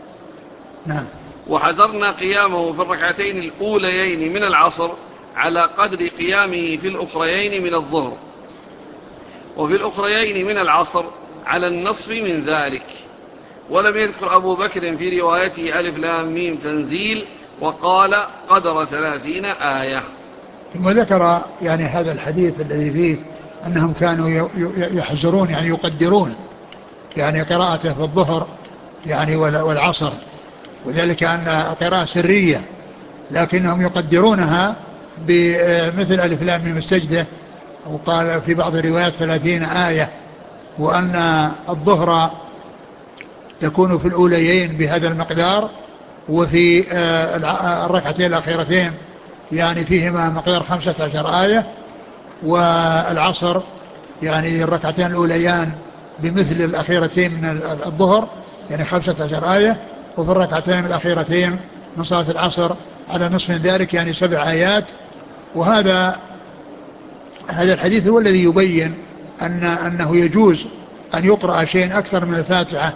وحزرنا قيامه في الركعتين الأوليين من العصر على قدر قيامه في الأخريين من الظهر، وفي الأخريين من العصر على النصف من ذلك. ولم يذكر أبو بكر في روايته ألف لام ميم تنزيل، وقال قدر 30 آية. ثم ذكر يعني هذا الحديث الذي فيه أنهم كانوا يحزرون يعني يقدرون يعني قراءته في الظهر يعني والعصر، وذلك أن قراءة سرية لكنهم يقدرونها بمثل ألف لام ميم السجدة، وقال في بعض الروايات 30 آية، وأن الظهر يكون في الأوليين بهذا المقدار، وفي الركعتين الأخيرتين يعني فيهما مقدار 15 آية، والعصر يعني الركعتين الأوليان بمثل الأخيرتين من الظهر يعني 15 آية، وفي الركعتين الأخيرتين من صلاة العصر على نصف من ذلك يعني 7 آيات. وهذا الحديث هو الذي يبين أنه يجوز أن يقرأ شيء أكثر من الفاتحة،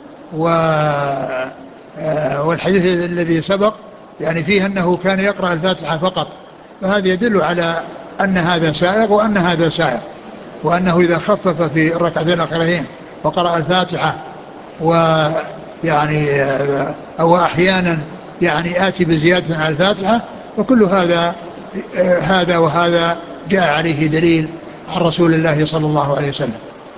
والحديث الذي سبق يعني فيه أنه كان يقرأ الفاتحة فقط، فهذا يدل على أن هذا سائغ وأن هذا سائغ، وأنه إذا خفف في الركعتين الأخيرين وقرأ الفاتحة ويعني أو أحيانا يعني آتي بزيادة على الفاتحة، وكل هذا وهذا جاء عليه دليل عن رسول الله صلى الله عليه وسلم.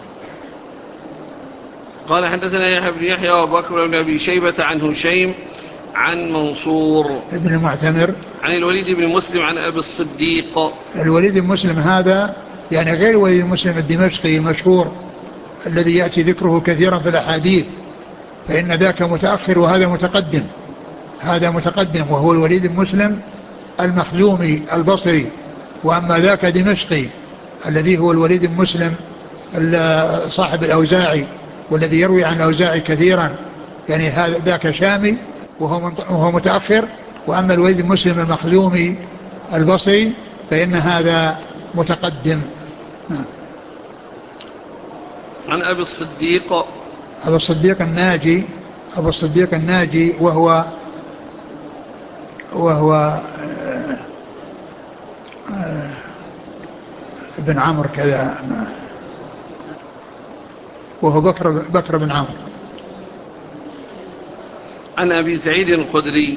قال حدثنا يحيى بن يحيى وأبو بكر بن أبي شيبة عن هشيم عن منصور ابن المعتمر عن الوليد بن مسلم عن أبي الصديق. الوليد بن مسلم هذا يعني غير الوليد بن مسلم الدمشقي المشهور الذي يأتي ذكره كثيرا في الأحاديث، فإن ذاك متأخر وهذا متقدم. هذا متقدم وهو الوليد بن مسلم المخزومي البصري، وأما ذاك دمشقي الذي هو الوليد بن مسلم صاحب الأوزاعي والذي يروي عن الأوزاعي كثيرا، يعني هذا ذاك شامي وهو متأخر، وأما الوليد بن مسلم المخزومي البصري فإن هذا متقدم. عن أبي الصديق أبو الصديق الناجي وهو ابن عمرو كذا، وهو بكر بن عمرو. عن أبي سعيد الخدري.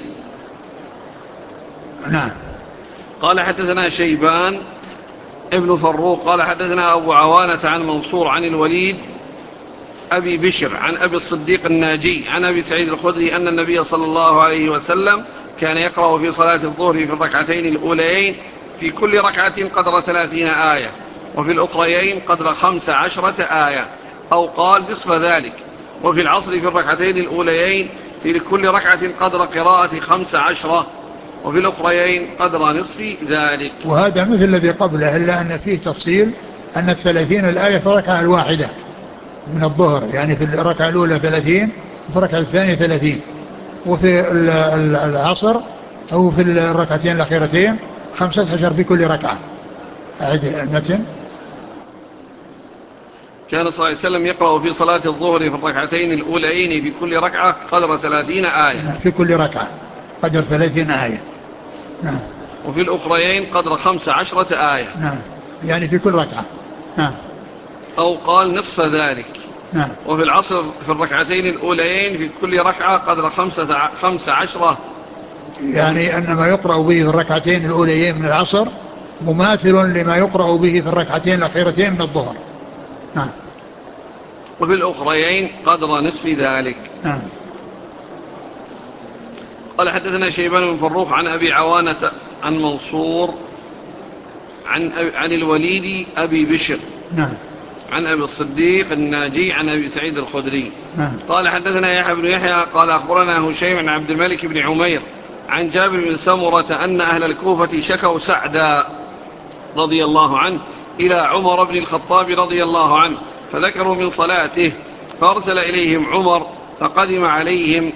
نعم. قال حدثنا شيبان ابن فروق قال حدثنا أبو عوانة عن منصور عن الوليد أبي بشر عن أبي الصديق الناجي عن أبي سعيد الخدري أن النبي صلى الله عليه وسلم كان يقرأ في صلاة الظهر في الركعتين الأوليين في كل ركعة قدر 30 آية، وفي الأخريين قدر 15 آية، أو قال نصف ذلك. وفي العصر في الركعتين الأوليين في كل ركعة قدر قراءة 15، وفي الأخريين قدر نصف ذلك. وهذا مثل الذي قبله، إلا أن فيه تفصيل أن 30 الآية في الركعة الواحدة من الظهر، يعني في الركعة الأولى 30 وفي الركعة الثانية 30، وفي العصر أو في الركعتين الأخيرتين 15 في كل ركعة. أعد المتن. كان صلى الله عليه وسلم يقرأ في صلاة الظهر في الركعتين الأوليين في كل ركعة قدر 30 آية. في كل ركعة قدر 30 آية. نعم. وفي الأخريين قدر 15 آية. نعم، يعني في كل ركعة. نعم. أو قال نصف ذلك. نعم. وفي العصر في الركعتين الأوليين في كل ركعة قدر 15 يعني أن ما يقرأ به في الركعتين الأوليين من العصر مماثل لما يقرأ به في الركعتين الأخيرتين من الظهر. نعم. وفي الأخريين قدر نصف ذلك. نعم. قال حدثنا شيبان بن فروخ عن أبي عوانة عن منصور عن الوليد أبي بشر نعم. عن أبي الصديق الناجي عن أبي سعيد الخدري. نعم. قال حدثنا يحيى بن يحيى قال أخبرنا هشيم عن عبد الملك بن عمير عن جابر بن سمرة أن أهل الكوفة شكوا سعدا رضي الله عنه إلى عمر بن الخطاب رضي الله عنه فذكروا من صلاته فأرسل إليهم عمر فقدم عليهم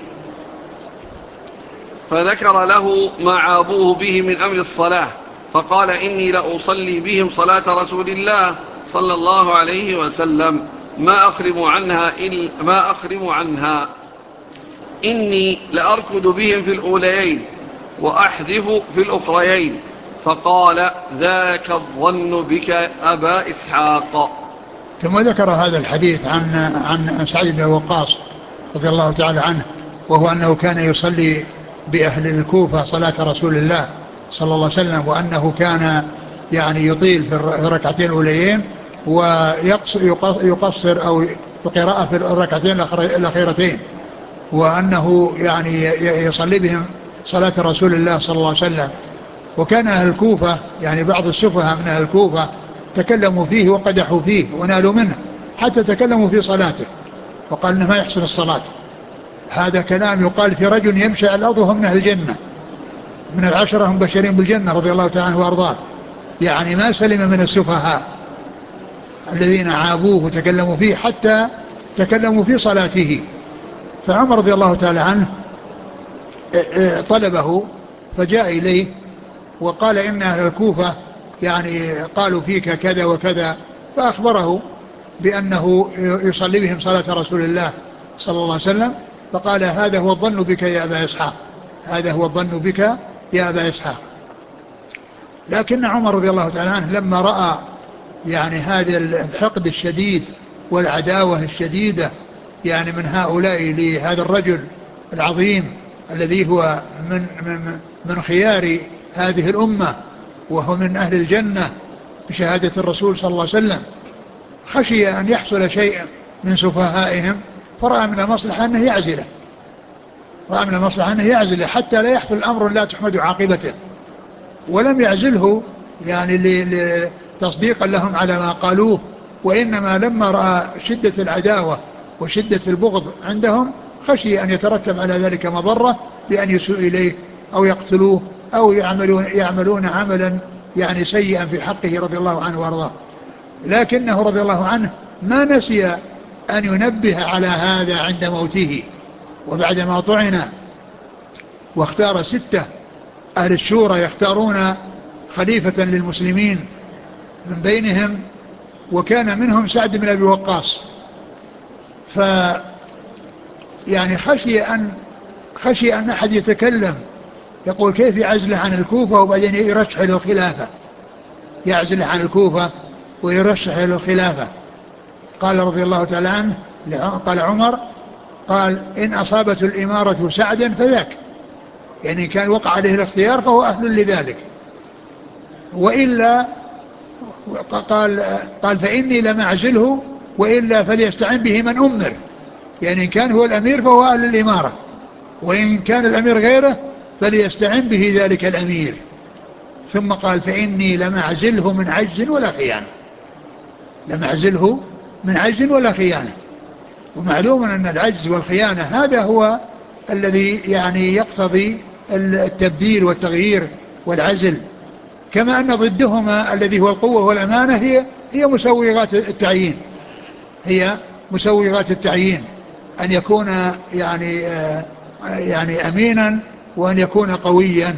فذكر له ما عابوه به من أمر الصلاة فقال إني لأصلي بهم صلاة رسول الله صلى الله عليه وسلم ما أخرم عنها إني لأركض بهم في الأوليين وأحذف في الأخريين فقال ذاك الظن بك أبا إسحاق. ثم ذكر هذا الحديث عن سعد بن وقاص رضي الله تعالى عنه، وهو أنه كان يصلي بأهل الكوفة صلاة رسول الله صلى الله عليه وسلم، وأنه كان يعني يطيل في الركعتين الأوليين ويقصر أو القراءة في الركعتين الأخيرتين، وأنه يعني يصلي بهم صلاة رسول الله صلى الله عليه وسلم. وكان أهل الكوفة يعني بعض السفهاء من أهل الكوفة تكلموا فيه وقدحوا فيه ونالوا منه حتى تكلموا في صلاته وقال إنه ما يحسن الصلاة. هذا كلام يقال في رجل يمشي على الأرض وهو من أهل الجنة، من العشرة هم بشرين بالجنة رضي الله تعالى عنه وأرضاه، يعني ما سلم من السفهاء الذين عابوه وتكلموا فيه حتى تكلموا في صلاته. فعمر رضي الله تعالى عنه طلبه فجاء إليه وقال إن أهل الكوفة يعني قالوا فيك كذا وكذا، فأخبره بأنه يصلي بهم صلاة رسول الله صلى الله عليه وسلم، فقال هذا هو الظن بك يا أبا إسحاق، هذا هو الظن بك يا أبا إسحاق. لكن عمر رضي الله تعالى عنه لما رأى يعني هذا الحقد الشديد والعداوة الشديدة يعني من هؤلاء لهذا الرجل العظيم الذي هو من خيار هذه الأمة وهو من أهل الجنة بشهادة الرسول صلى الله عليه وسلم، خشي أن يحصل شيء من سفهائهم فرأى من المصلحة أنه يعزله، رأى من المصلحة أنه يعزله حتى لا يحصل أمر لا تحمد عاقبته. ولم يعزله يعني تصديقا لهم على ما قالوه، وإنما لما رأى شدة العداوة وشدة البغض عندهم خشي أن يترتب على ذلك مضرة بأن يسوء إليه أو يقتلوه أو يعملون عملا يعني سيئا في حقه رضي الله عنه وارضاه. لكنه رضي الله عنه ما نسي أن ينبه على هذا عند موته وبعدما طعن، واختار 6 أهل الشورى يختارون خليفة للمسلمين من بينهم، وكان منهم سعد بن أبي وقاص. يعني خشي أن أحد يتكلم يقول كيف يعزله عن الكوفة وبعدين يرشح له الخلافة، يعزله عن الكوفة ويرشح له الخلافة. قال رضي الله تعالى عنه، قال عمر قال إن أصابته الإمارة سعدا فذاك، يعني كان وقع عليه الاختيار فهو أهل لذلك، وإلا قال فإني لم أعزله وإلا فليستعن به من أمر، يعني إن كان هو الأمير فهو أهل الإمارة، وإن كان الأمير غيره فليستعن به ذلك الأمير. ثم قال فإني لم أعزله من عجز ولا خيانة، لم أعزله من عجز ولا خيانة. ومعلوم أن العجز والخيانة هذا هو الذي يعني يقتضي التبديل والتغيير والعزل، كما أن ضدهما الذي هو القوة والأمانة هي مسوغات التعيين، هي مسوغات التعيين، أن يكون يعني أمينا وأن يكون قويا.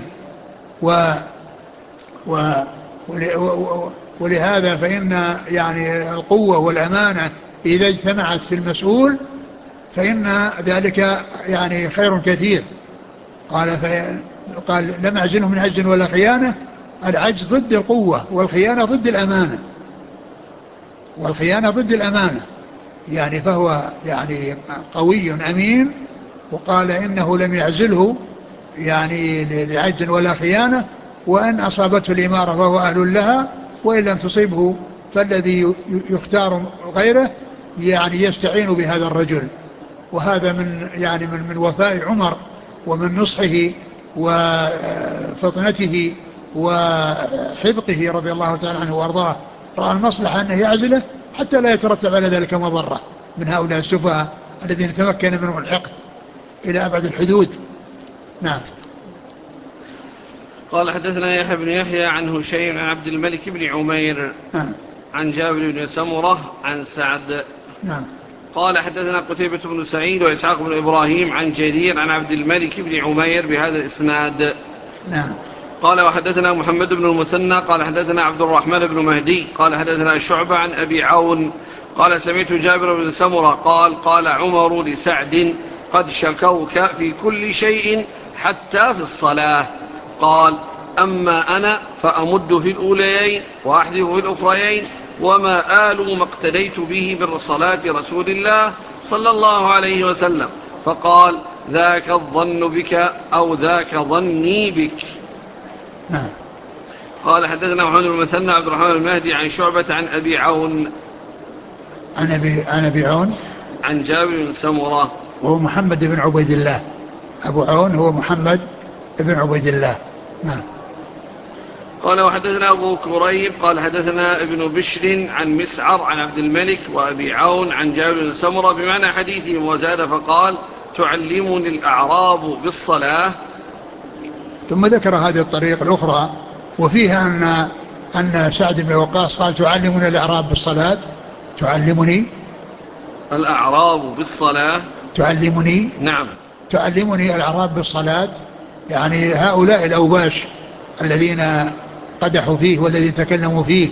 ولهذا فإن يعني القوة والأمانة إذا اجتمعت في المسؤول فإن ذلك يعني خير كثير. قال لم أعزله من عجز ولا خيانة، العجز ضد القوة والخيانة ضد الأمانة، والخيانة ضد الأمانة، يعني فهو يعني قوي أمين. وقال إنه لم يعزله يعني لعجز ولا خيانة، وإن أصابته الإمارة فهو أهل لها، وإن لم تصيبه فالذي يختار غيره يعني يستعين بهذا الرجل. وهذا من وفاء عمر ومن نصحه وفطنته وحذقه رضي الله تعالى عنه وارضاه، رأى المصلحة أنه يعزله حتى لا يترتب على ذلك مضرة من هؤلاء السفهاء الذين تمكن منهم الحقد إلى أبعد الحدود. نعم. قال حدثنا يحيى بن يحيى عن هشيم عن عبد الملك بن عمير عن جابر بن سمرة عن سعد. نعم. قال حدثنا قتيبة بن سعيد وإسحاق بن إبراهيم عن جرير عن عبد الملك بن عمير بهذا الإسناد. نعم. قال وحدثنا محمد بن المثنى قال حدثنا عبد الرحمن بن مهدي قال حدثنا شعبة عن أبي عون قال سمعت جابر بن سمرة قال قال عمر لسعد قد شكوك في كل شيء حتى في الصلاة. قال أما أنا فأمد في الأوليين وأحذف في الأخريين وما آل ما اقتديت به من صلاة رسول الله صلى الله عليه وسلم. فقال ذاك الظن بك أو ذاك ظني بك. نعم. قال حدثنا محمد بن المثنى عبد الرحمن المهدي عن شعبة عن أبي عون عن أبي عون عن جابر بن سمرة وهو محمد بن عبيد الله. أبو عون هو محمد بن عبيد الله. نعم. قال وحدثنا أبو كريب قال حدثنا ابن بشر عن مسعر عن عبد الملك وأبي عون عن جابر بن سمرة بمعنى حديثهم وزاد فقال تعلمني الأعراب بالصلاة. ثم ذكر هذه الطريق الأخرى وفيها أن سعد بن وقاص قال تعلمني الأعراب بالصلاة. تعلمني الأعراب بالصلاة. تعلمني. نعم. تعلمني الأعراب بالصلاة، يعني هؤلاء الأوباش الذين قدحوا فيه والذين تكلموا فيه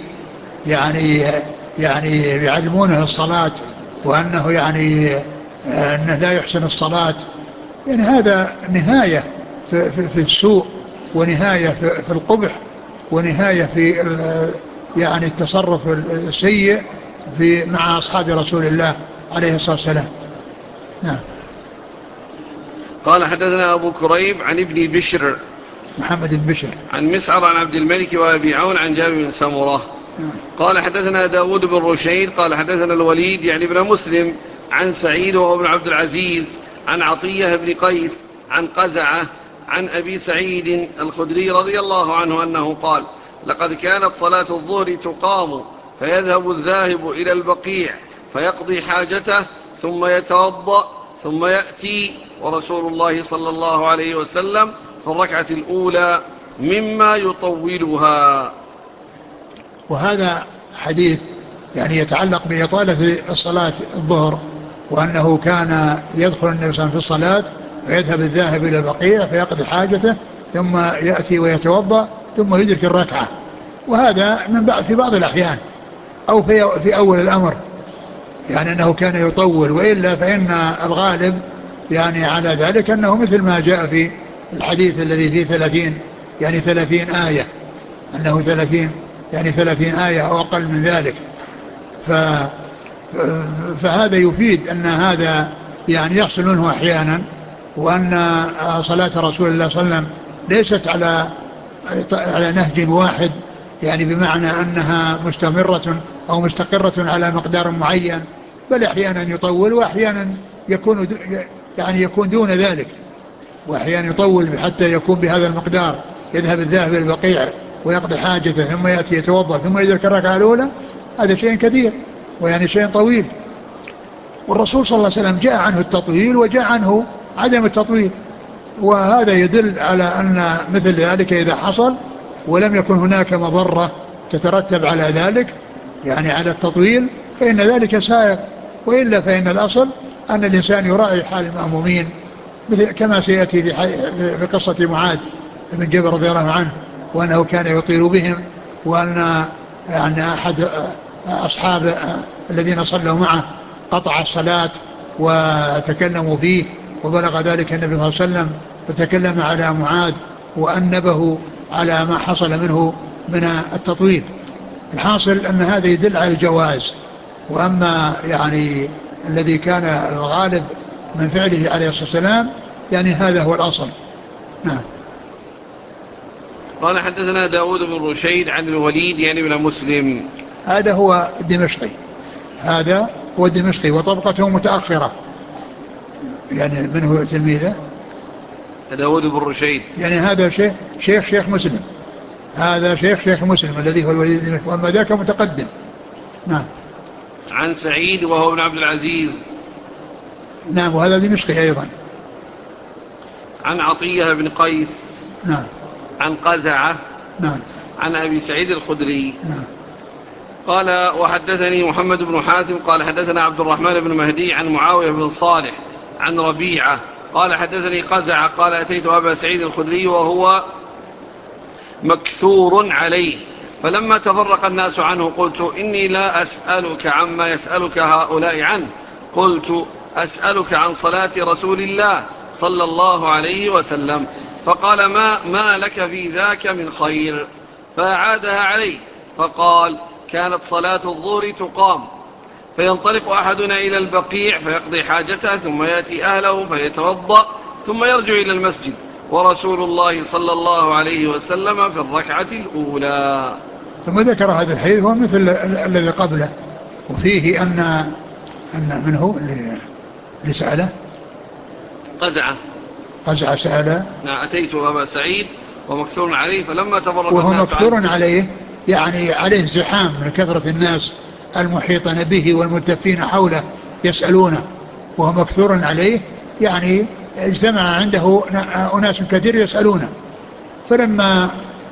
يعني يعلمونه الصلاة وأنه أنه لا يحسن الصلاة. يعني هذا نهاية في السوء ونهاية في القبح ونهاية في التصرف السيء مع أصحاب رسول الله عليه الصلاة والسلام. نعم. قال حدثنا أبو كريب عن ابن بشر محمد بن بشر عن مسعر عن عبد الملك وأبي عون عن جابر بن سمرة. قال حدثنا داود بن رشيد قال حدثنا الوليد يعني ابن مسلم عن سعيد وهو ابن عبد العزيز عن عطية بن قيس عن قزعة عن أبي سعيد الخدري رضي الله عنه أنه قال لقد كانت صلاة الظهر تقام فيذهب الذاهب إلى البقيع فيقضي حاجته ثم يتوضأ ثم يأتي ورسول الله صلى الله عليه وسلم في الركعة الأولى مما يطولها. وهذا حديث يتعلق بإطالة الصلاة الظهر، وأنه كان يدخل النبي صلى الله عليه وسلم في الصلاة ويذهب الذاهب إلى البقيع فيقضي حاجته ثم يأتي ويتوضأ ثم يدرك الركعة. وهذا في بعض الأحيان أو في أول الأمر أنه كان يطول، وإلا فإن الغالب على ذلك أنه مثل ما جاء في الحديث الذي فيه 30 آية، أنه 30 آية أو أقل من ذلك. فهذا يفيد أن هذا يحصل منه أحيانا، وأن صلاة رسول الله صلى الله عليه وسلم ليست على نهج واحد، بمعنى أنها مستمرة أو مستقرة على مقدار معين، بل أحيانا يطول وأحيانا يكون دون ذلك، وأحيانا يطول حتى يكون بهذا المقدار، يذهب الذاهب إلى البقيع ويقضي حاجته ثم يأتي يتوضأ ثم يدرك الركعة الأولى. هذا شيء كثير شيء طويل. والرسول صلى الله عليه وسلم جاء عنه التطويل وجاء عنه عدم التطويل، وهذا يدل على أن مثل ذلك إذا حصل ولم يكن هناك مضرة تترتب على ذلك على التطويل فإن ذلك سائغ، وإلا فإن الأصل أن الإنسان يراعي حال المأمومين، كما سيأتي في قصة معاذ بن جبل رضي الله عنه، وأنه كان يطيل بهم، وأن أحد أصحاب الذين صلوا معه قطع الصلاة وتكلموا فيه، وبلغ ذلك النبي صلى الله عليه وسلم فتكلم على معاذ وأنبه على ما حصل منه من التطويل. الحاصل أن هذا يدل على الجواز. وأما الذي كان الغالب من فعله عليه الصلاة والسلام هذا هو الأصل، نعم. قال حدثنا داود بن رشيد عن الوليد يعني بن مسلم. هذا هو الدمشقي، هذا هو الدمشقي وطبقته متأخرة. يعني من هو تلميذه؟ داود بن رشيد. يعني هذا شيخ مسلم، هذا شيخ مسلم الذي هو الوليد الدمشقي، وأما ذاك متقدم. نعم. عن سعيد وهو ابن عبد العزيز. نعم، وهذا دمشقي أيضا. عن عطية بن قيس. نعم. عن قزعة. نعم. عن أبي سعيد الخدري. نعم. قال وحدثني محمد بن حاتم قال حدثنا عبد الرحمن بن مهدي عن معاوية بن صالح عن ربيعة قال حدثني قزعة قال أتيت أبا سعيد الخدري وهو مكثور عليه فلما تفرق الناس عنه قلت إني لا أسألك عما يسألك هؤلاء عنه، قلت أسألك عن صلاة رسول الله صلى الله عليه وسلم، فقال ما لك في ذاك من خير، فأعادها عليه فقال كانت صلاة الظهر تقام فينطلق أحدنا إلى البقيع فيقضي حاجته ثم يأتي أهله فيتوضأ ثم يرجع إلى المسجد ورسول الله صلى الله عليه وسلم في الركعة الأولى. ثم ذكر هذا الحديث هو مثل الذي قبله، وفيه أن من هو اللي سأله؟ قزعة سأله. نعم. أتيت أبا سعيد ومكثور عليه فلما تفرق وهو الناس مكثور عنه، عليه يعني عليه زحام من كثرة الناس المحيطين به والملتفين حوله يسألونه، وهو مكثور عليه يعني اجتمع عنده أناس كثير يسألونه، فلما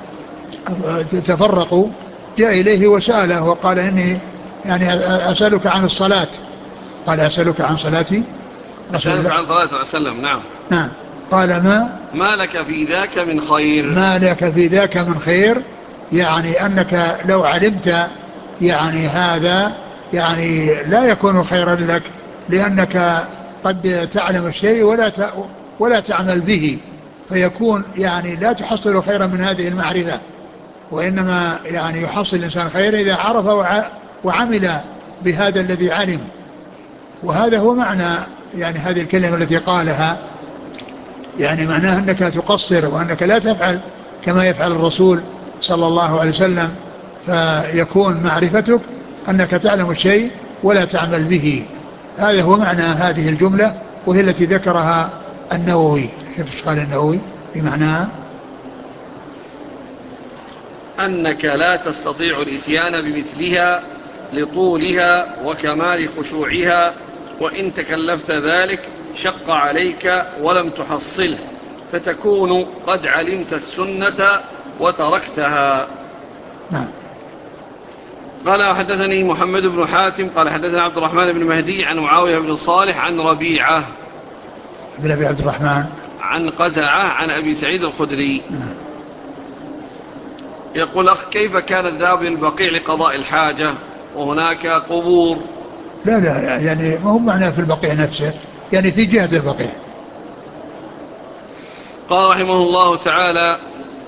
تفرقوا جاء إليه وسأله وقال إني يعني أسألك عن الصلاة. قال أسألك عن صلاتي رسول أسألك الله. عن صلاة عليه وسلم. نعم. نعم. قال ما لك في ذاك من خير. ما لك في ذاك من خير، يعني أنك لو علمت يعني هذا يعني لا يكون خيرا لك، لأنك قد تعلم الشيء ولا تعمل به، فيكون يعني لا تحصل خيرا من هذه المعرفة، وإنما يعني يحصل الإنسان خير إذا عرف وعمل بهذا الذي علم. وهذا هو معنى يعني هذه الكلمة التي قالها، يعني معناها أنك تقصر وأنك لا تفعل كما يفعل الرسول صلى الله عليه وسلم، فيكون معرفتك أنك تعلم الشيء ولا تعمل به. هذا هو معنى هذه الجملة، وهي التي ذكرها النووي. شوف ايش قال النووي بمعناها: أنك لا تستطيع الإتيان بمثلها لطولها وكمال خشوعها، وإن تكلفت ذلك شق عليك ولم تحصله، فتكون قد علمت السنة وتركتها. نعم. قال حدثني محمد بن حاتم قال حدثنا عبد الرحمن بن مهدي عن معاوية بن صالح عن ربيعة بن أبي عبد الرحمن عن قزعة عن أبي سعيد الخدري. يقول أخ كيف كان الذهاب للبقيع لقضاء الحاجة وهناك قبور؟ لا يعني ما هو معناه في البقيع نفسه، يعني في جهة البقيع. قال رحمه الله تعالى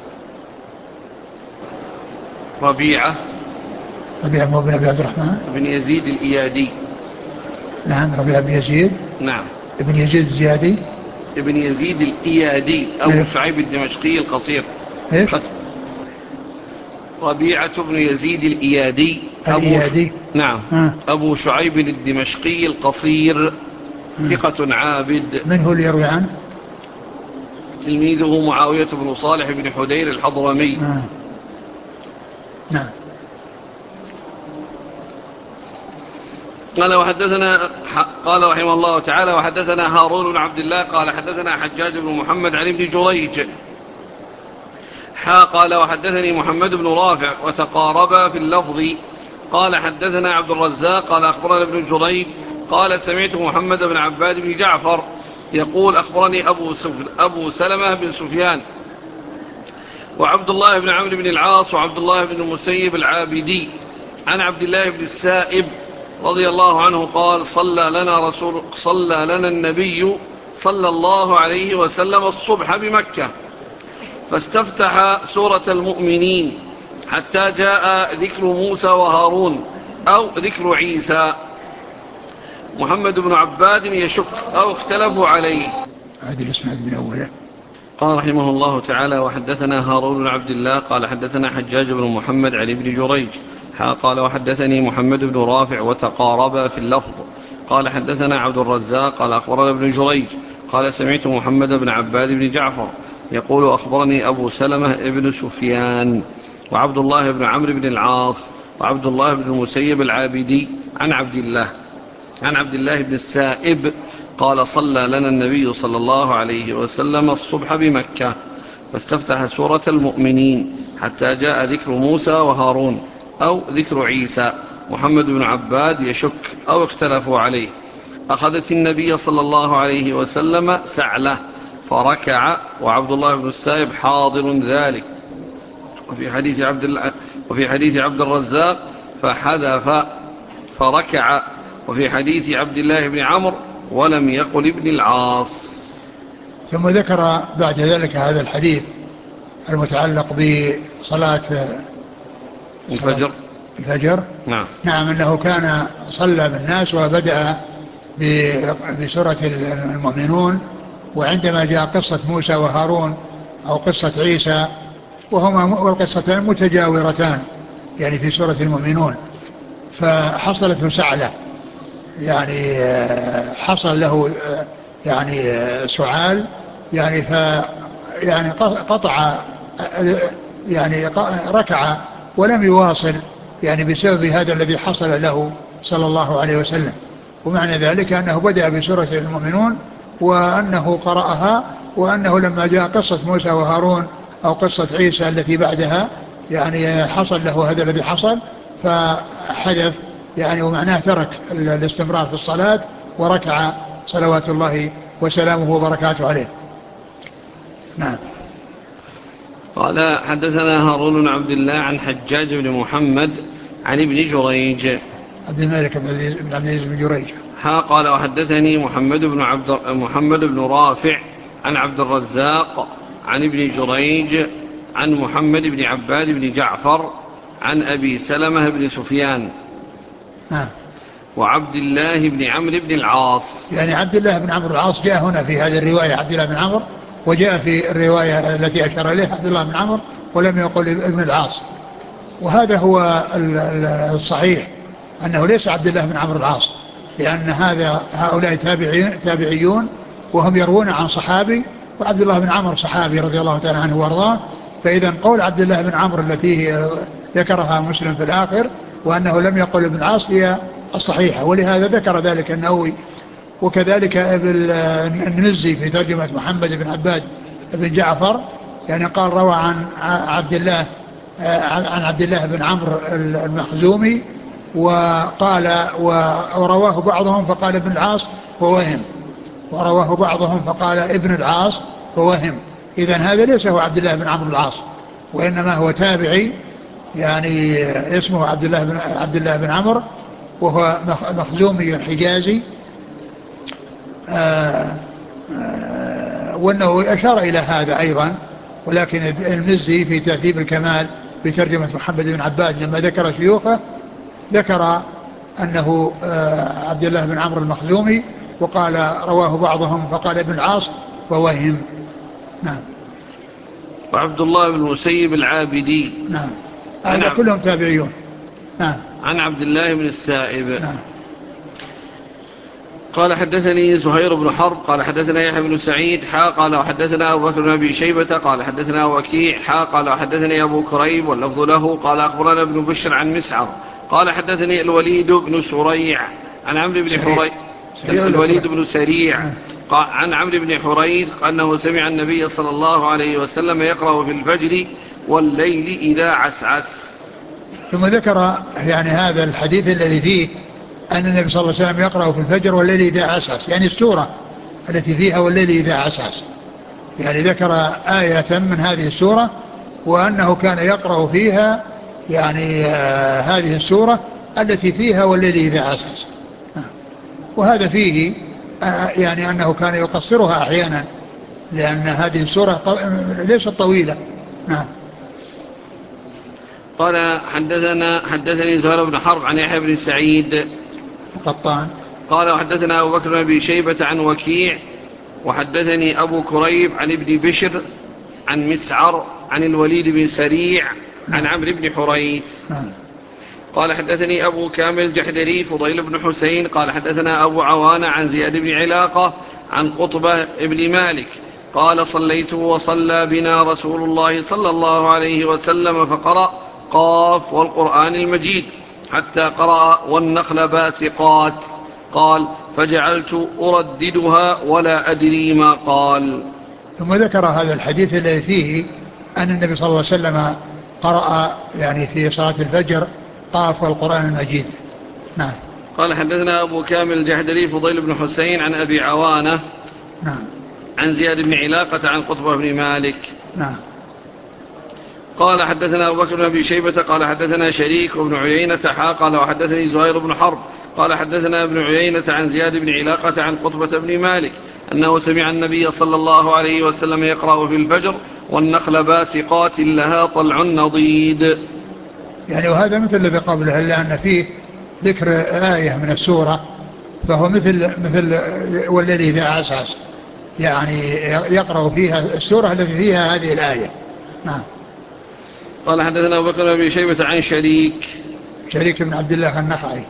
ربيعة ربيعة بن أبي عبد الرحمن بن يزيد الإيادي. نعم. ربيعة بن يزيد. نعم. ابن يزيد الزيادي. ابن يزيد الإيادي أبو شعيب الدمشقي القصير. إيش؟ ربيعة بن يزيد الإيادي نعم. أبو شعيب الدمشقي القصير ثقة عابد. من هو اللي يروي عنه؟ تلميذه معاوية بن صالح بن حدير الحضرمي. نعم. قال رحمه الله تعالى وحدثنا هارون بن عبد الله قال حدثنا حجاج بن محمد عن ابن جريج قال وحدثني محمد بن رافع وتقاربا في اللفظ. قال حدثنا عبد الرزاق قال أخبرنا ابن جريج قال سمعت محمد بن عباد بن جعفر يقول أخبرني أبو سلمة بن سفيان وعبد الله بن عمرو بن العاص وعبد الله بن المسيب العابدي عن عبد الله بن السائب رضي الله عنه قال صلى لنا النبي صلى الله عليه وسلم الصبح بمكة فاستفتح سورة المؤمنين حتى جاء ذكر موسى وهارون أو ذكر عيسى. محمد بن عباد يشك أو اختلفوا عليه. هذه الاسناد من أوله. قال رحمه الله تعالى: وحدثنا هارون بن عبد الله قال حدثنا حجاج بن محمد عن ابن جريج قال وحدثني محمد بن رافع وتقاربا في اللفظ. قال حدثنا عبد الرزاق قال أخبرنا ابن جريج قال سمعت محمد بن عباد بن جعفر يقول أخبرني أبو سلمة ابن سفيان وعبد الله بن عمرو بن العاص وعبد الله بن المسيب العابدي عن عبد الله بن السائب قال صلى لنا النبي صلى الله عليه وسلم الصبح بمكة فاستفتح سورة المؤمنين حتى جاء ذكر موسى وهارون أو ذكر عيسى. محمد بن عباد يشك أو اختلفوا عليه. أخذت النبي صلى الله عليه وسلم سعله فركع وعبد الله بن السائب حاضر ذلك. وفي حديث عبد الرزاق فحذف فركع. وفي حديث عبد الله بن عمرو ولم يقل ابن العاص. ثم ذكر بعد ذلك هذا الحديث المتعلق بصلاة الفجر. نعم أنه كان صلى بالناس وبدأ بسورة المؤمنون، وعندما جاء قصة موسى وهارون أو قصة عيسى وهما والقصتان متجاورتان يعني في سورة المؤمنون، فحصلت له سعلة، يعني حصل له يعني سعال، يعني يعني قطع، يعني ركع ولم يواصل يعني بسبب هذا الذي حصل له صلى الله عليه وسلم. ومعنى ذلك أنه بدأ بسورة المؤمنون وأنه قرأها، وأنه لما جاء قصة موسى وهارون أو قصة عيسى التي بعدها يعني حصل له هذا الذي حصل فحدث يعني، ومعناه ترك الاستمرار في الصلاة وركع صلوات الله وسلامه وبركاته عليه. نعم. قال حدثنا هارون بن عبد الله عن حجاج بن محمد عن ابن جريج عبد الملك بن عبد العزيز بن جريج قال وحدثني محمد بن رافع عن عبد الرزاق عن ابن جريج عن محمد بن عباد بن جعفر عن أبي سلمة بن سفيان وعبد الله بن عمرو بن العاص. يعني عبد الله بن عمرو العاص جاء هنا في هذه الرواية عبد الله بن عمرو، وجاء في الرواية التي أشار إليها عبد الله بن عمرو ولم يقل ابن العاص. وهذا هو الصحيح أنه ليس عبد الله بن عمرو العاص، لأن هؤلاء تابعيون وهم يروون عن صحابي، وعبد الله بن عمرو صحابي رضي الله تعالى عنه وارضاه. فإذا قول عبد الله بن عمرو التي ذكرها مسلم في الآخر وأنه لم يقل ابن العاص هي الصحيحة، ولهذا ذكر ذلك النووي. وكذلك النزي في ترجمة محمد بن عباد بن جعفر يعني قال روى عن عبد الله بن عمرو المخزومي، وقال ورواه بعضهم فقال ابن العاص ووهم، ورواه بعضهم فقال ابن العاص ووهم. إذن هذا ليس هو عبد الله بن عمرو العاص، وإنما هو تابعي يعني اسمه عبد الله بن عمرو، وهو مخزومي حجازي. وأنه أشار إلى هذا أيضا، ولكن المزي في تهذيب الكمال في ترجمة محمد بن عباد لما ذكر شيوخه ذكر أنه عبد الله بن عمرو المخزومي، وقال رواه بعضهم فقال ابن العاص ووهم. نعم. وعبد الله بن المسيب العابدي. نعم. هذا كلهم تابعيون. نعم. عن عبد الله بن السائب. نعم. قال حدثني زهير بن حرب قال حدثنا يحيى بن سعيد قال وحدثنا أبو بكر بن أبي شيبة قال حدثنا وكيع قال وحدثني أبو كريب واللفظ له قال أخبرنا ابن بشر عن مسعر قال حدثني الوليد بن سريع عن عمرو بن حريث الوليد بن سريع عن عمرو بن حريث أنه سمع النبي صلى الله عليه وسلم يقرأ في الفجر والليل إذا عسعس. ثم ذكر يعني هذا الحديث الذي فيه أن النبي صلى الله عليه وسلم يقرأ في الفجر والليل إذا عسعس، يعني السورة التي فيها والليل إذا عسعس، يعني ذكر آية من هذه السورة وأنه كان يقرأ فيها يعني هذه السورة التي فيها والليل إذا عسعس. وهذا فيه يعني أنه كان يقصرها أحيانا لأن هذه السورة ليست طويلة. نعم. قال حدثني زهير بن حرب عن يحيى بن سعيد قطان قال وحدثنا أبو بكر بن أبي شيبة عن وكيع وحدثني أبو كريب عن ابن بشر عن مسعر عن الوليد بن سريع عن عمرو بن حريث قال حدثني أبو كامل الجحدري فضيل بن حسين قال حدثنا أبو عوانة عن زياد بن علاقة عن قطبة بن مالك قال صليت وصلى بنا رسول الله صلى الله عليه وسلم فقرأ قاف والقرآن المجيد حتى قرأ والنخل باسقات قال فجعلت أرددها ولا أدري ما قال. ثم ذكر هذا الحديث الذي فيه أن النبي صلى الله عليه وسلم قرأ يعني في صلاة الفجر قاف والقرآن المجيد. نعم. قال حدثنا أبو كامل الجحدري فضيل بن حسين عن أبي عوانة نعم عن زياد بن علاقة عن قطبة بن مالك. نعم. قال حدثنا أبو بكر بن أبي شيبة قال حدثنا شريك وابن عيينة قال وحدثني زهير بن حرب قال حدثنا ابن عيينة عن زياد بن علاقة عن قطبة بن مالك أنه سمع النبي صلى الله عليه وسلم يقرأ في الفجر والنخل باسقات لها طلع نضيد. يعني وهذا مثل الذي قبله إلا أن فيه ذكر آية من السورة فهو مثل والذي إذا عسعس يعني يقرأ فيها السورة التي فيها هذه الآية. نعم. قال حدثنا أبو بكر بن أبي شيبة عن شريك بن عبد الله النخعي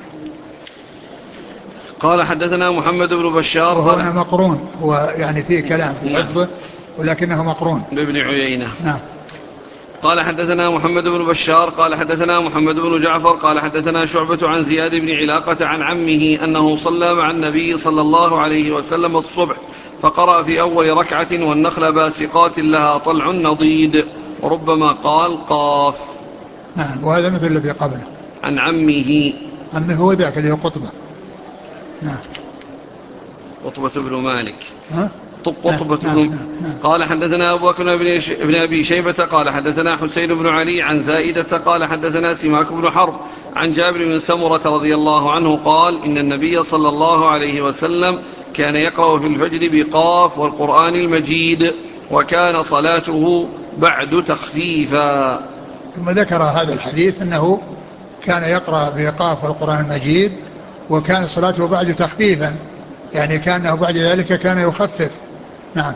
قال حدثنا محمد بن بشار وهو مقرون هو يعني فيه كلام في حفظه ولكنه مقرون بابن عيينة. نعم. قال حدثنا محمد بن بشار قال حدثنا محمد بن جعفر قال حدثنا شعبة عن زياد بن علاقة عن عمه أنه صلى مع النبي صلى الله عليه وسلم الصبح فقرأ في أول ركعة والنخل باسقات لها طلع نضيد وربما قال قاف. نعم. وهذا مثل الذي قبله عن عمه هو ذاك اللي هو قطبة. نعم. قطبة بن مالك. قطبة. نعم. قال حدثنا أبو بكر بن أبي شيبة قال حدثنا حسين بن علي عن زائدة قال حدثنا سماك بن حرب عن جابر بن سمرة رضي الله عنه قال إن النبي صلى الله عليه وسلم كان يقرأ في الفجر بقاف والقرآن المجيد وكان صلاته بعد تخفيفا. ثم ذكر هذا الحديث أنه كان يقرأ بقاف والقرآن المجيد وكان صلاته بعد تخفيفا يعني كانه بعد ذلك كان يخفف. نعم.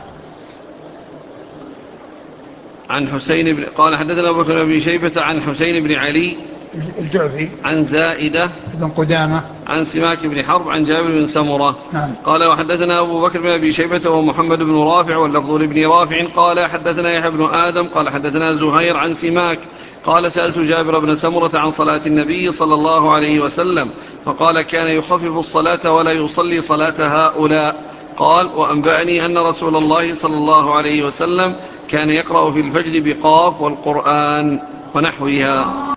عن حسين بن قال حدثنا أبو بكر بن شيبة عن حسين بن علي الجعفي عن زائدة بن قدامة عن سماك بن حرب عن جابر بن سمرة. نعم. قال وحدثنا أبو بكر بن أبي شيبة ومحمد بن رافع واللفظ لابن رافع قال حدثنا يحيى بن آدم قال حدثنا زهير عن سماك قال سألت جابر بن سمرة عن صلاة النبي صلى الله عليه وسلم فقال كان يخفف الصلاة ولا يصلي صلاة هؤلاء. قال وأنبأني أن رسول الله صلى الله عليه وسلم كان يقرأ في الفجر بقاف والقرآن ونحوها.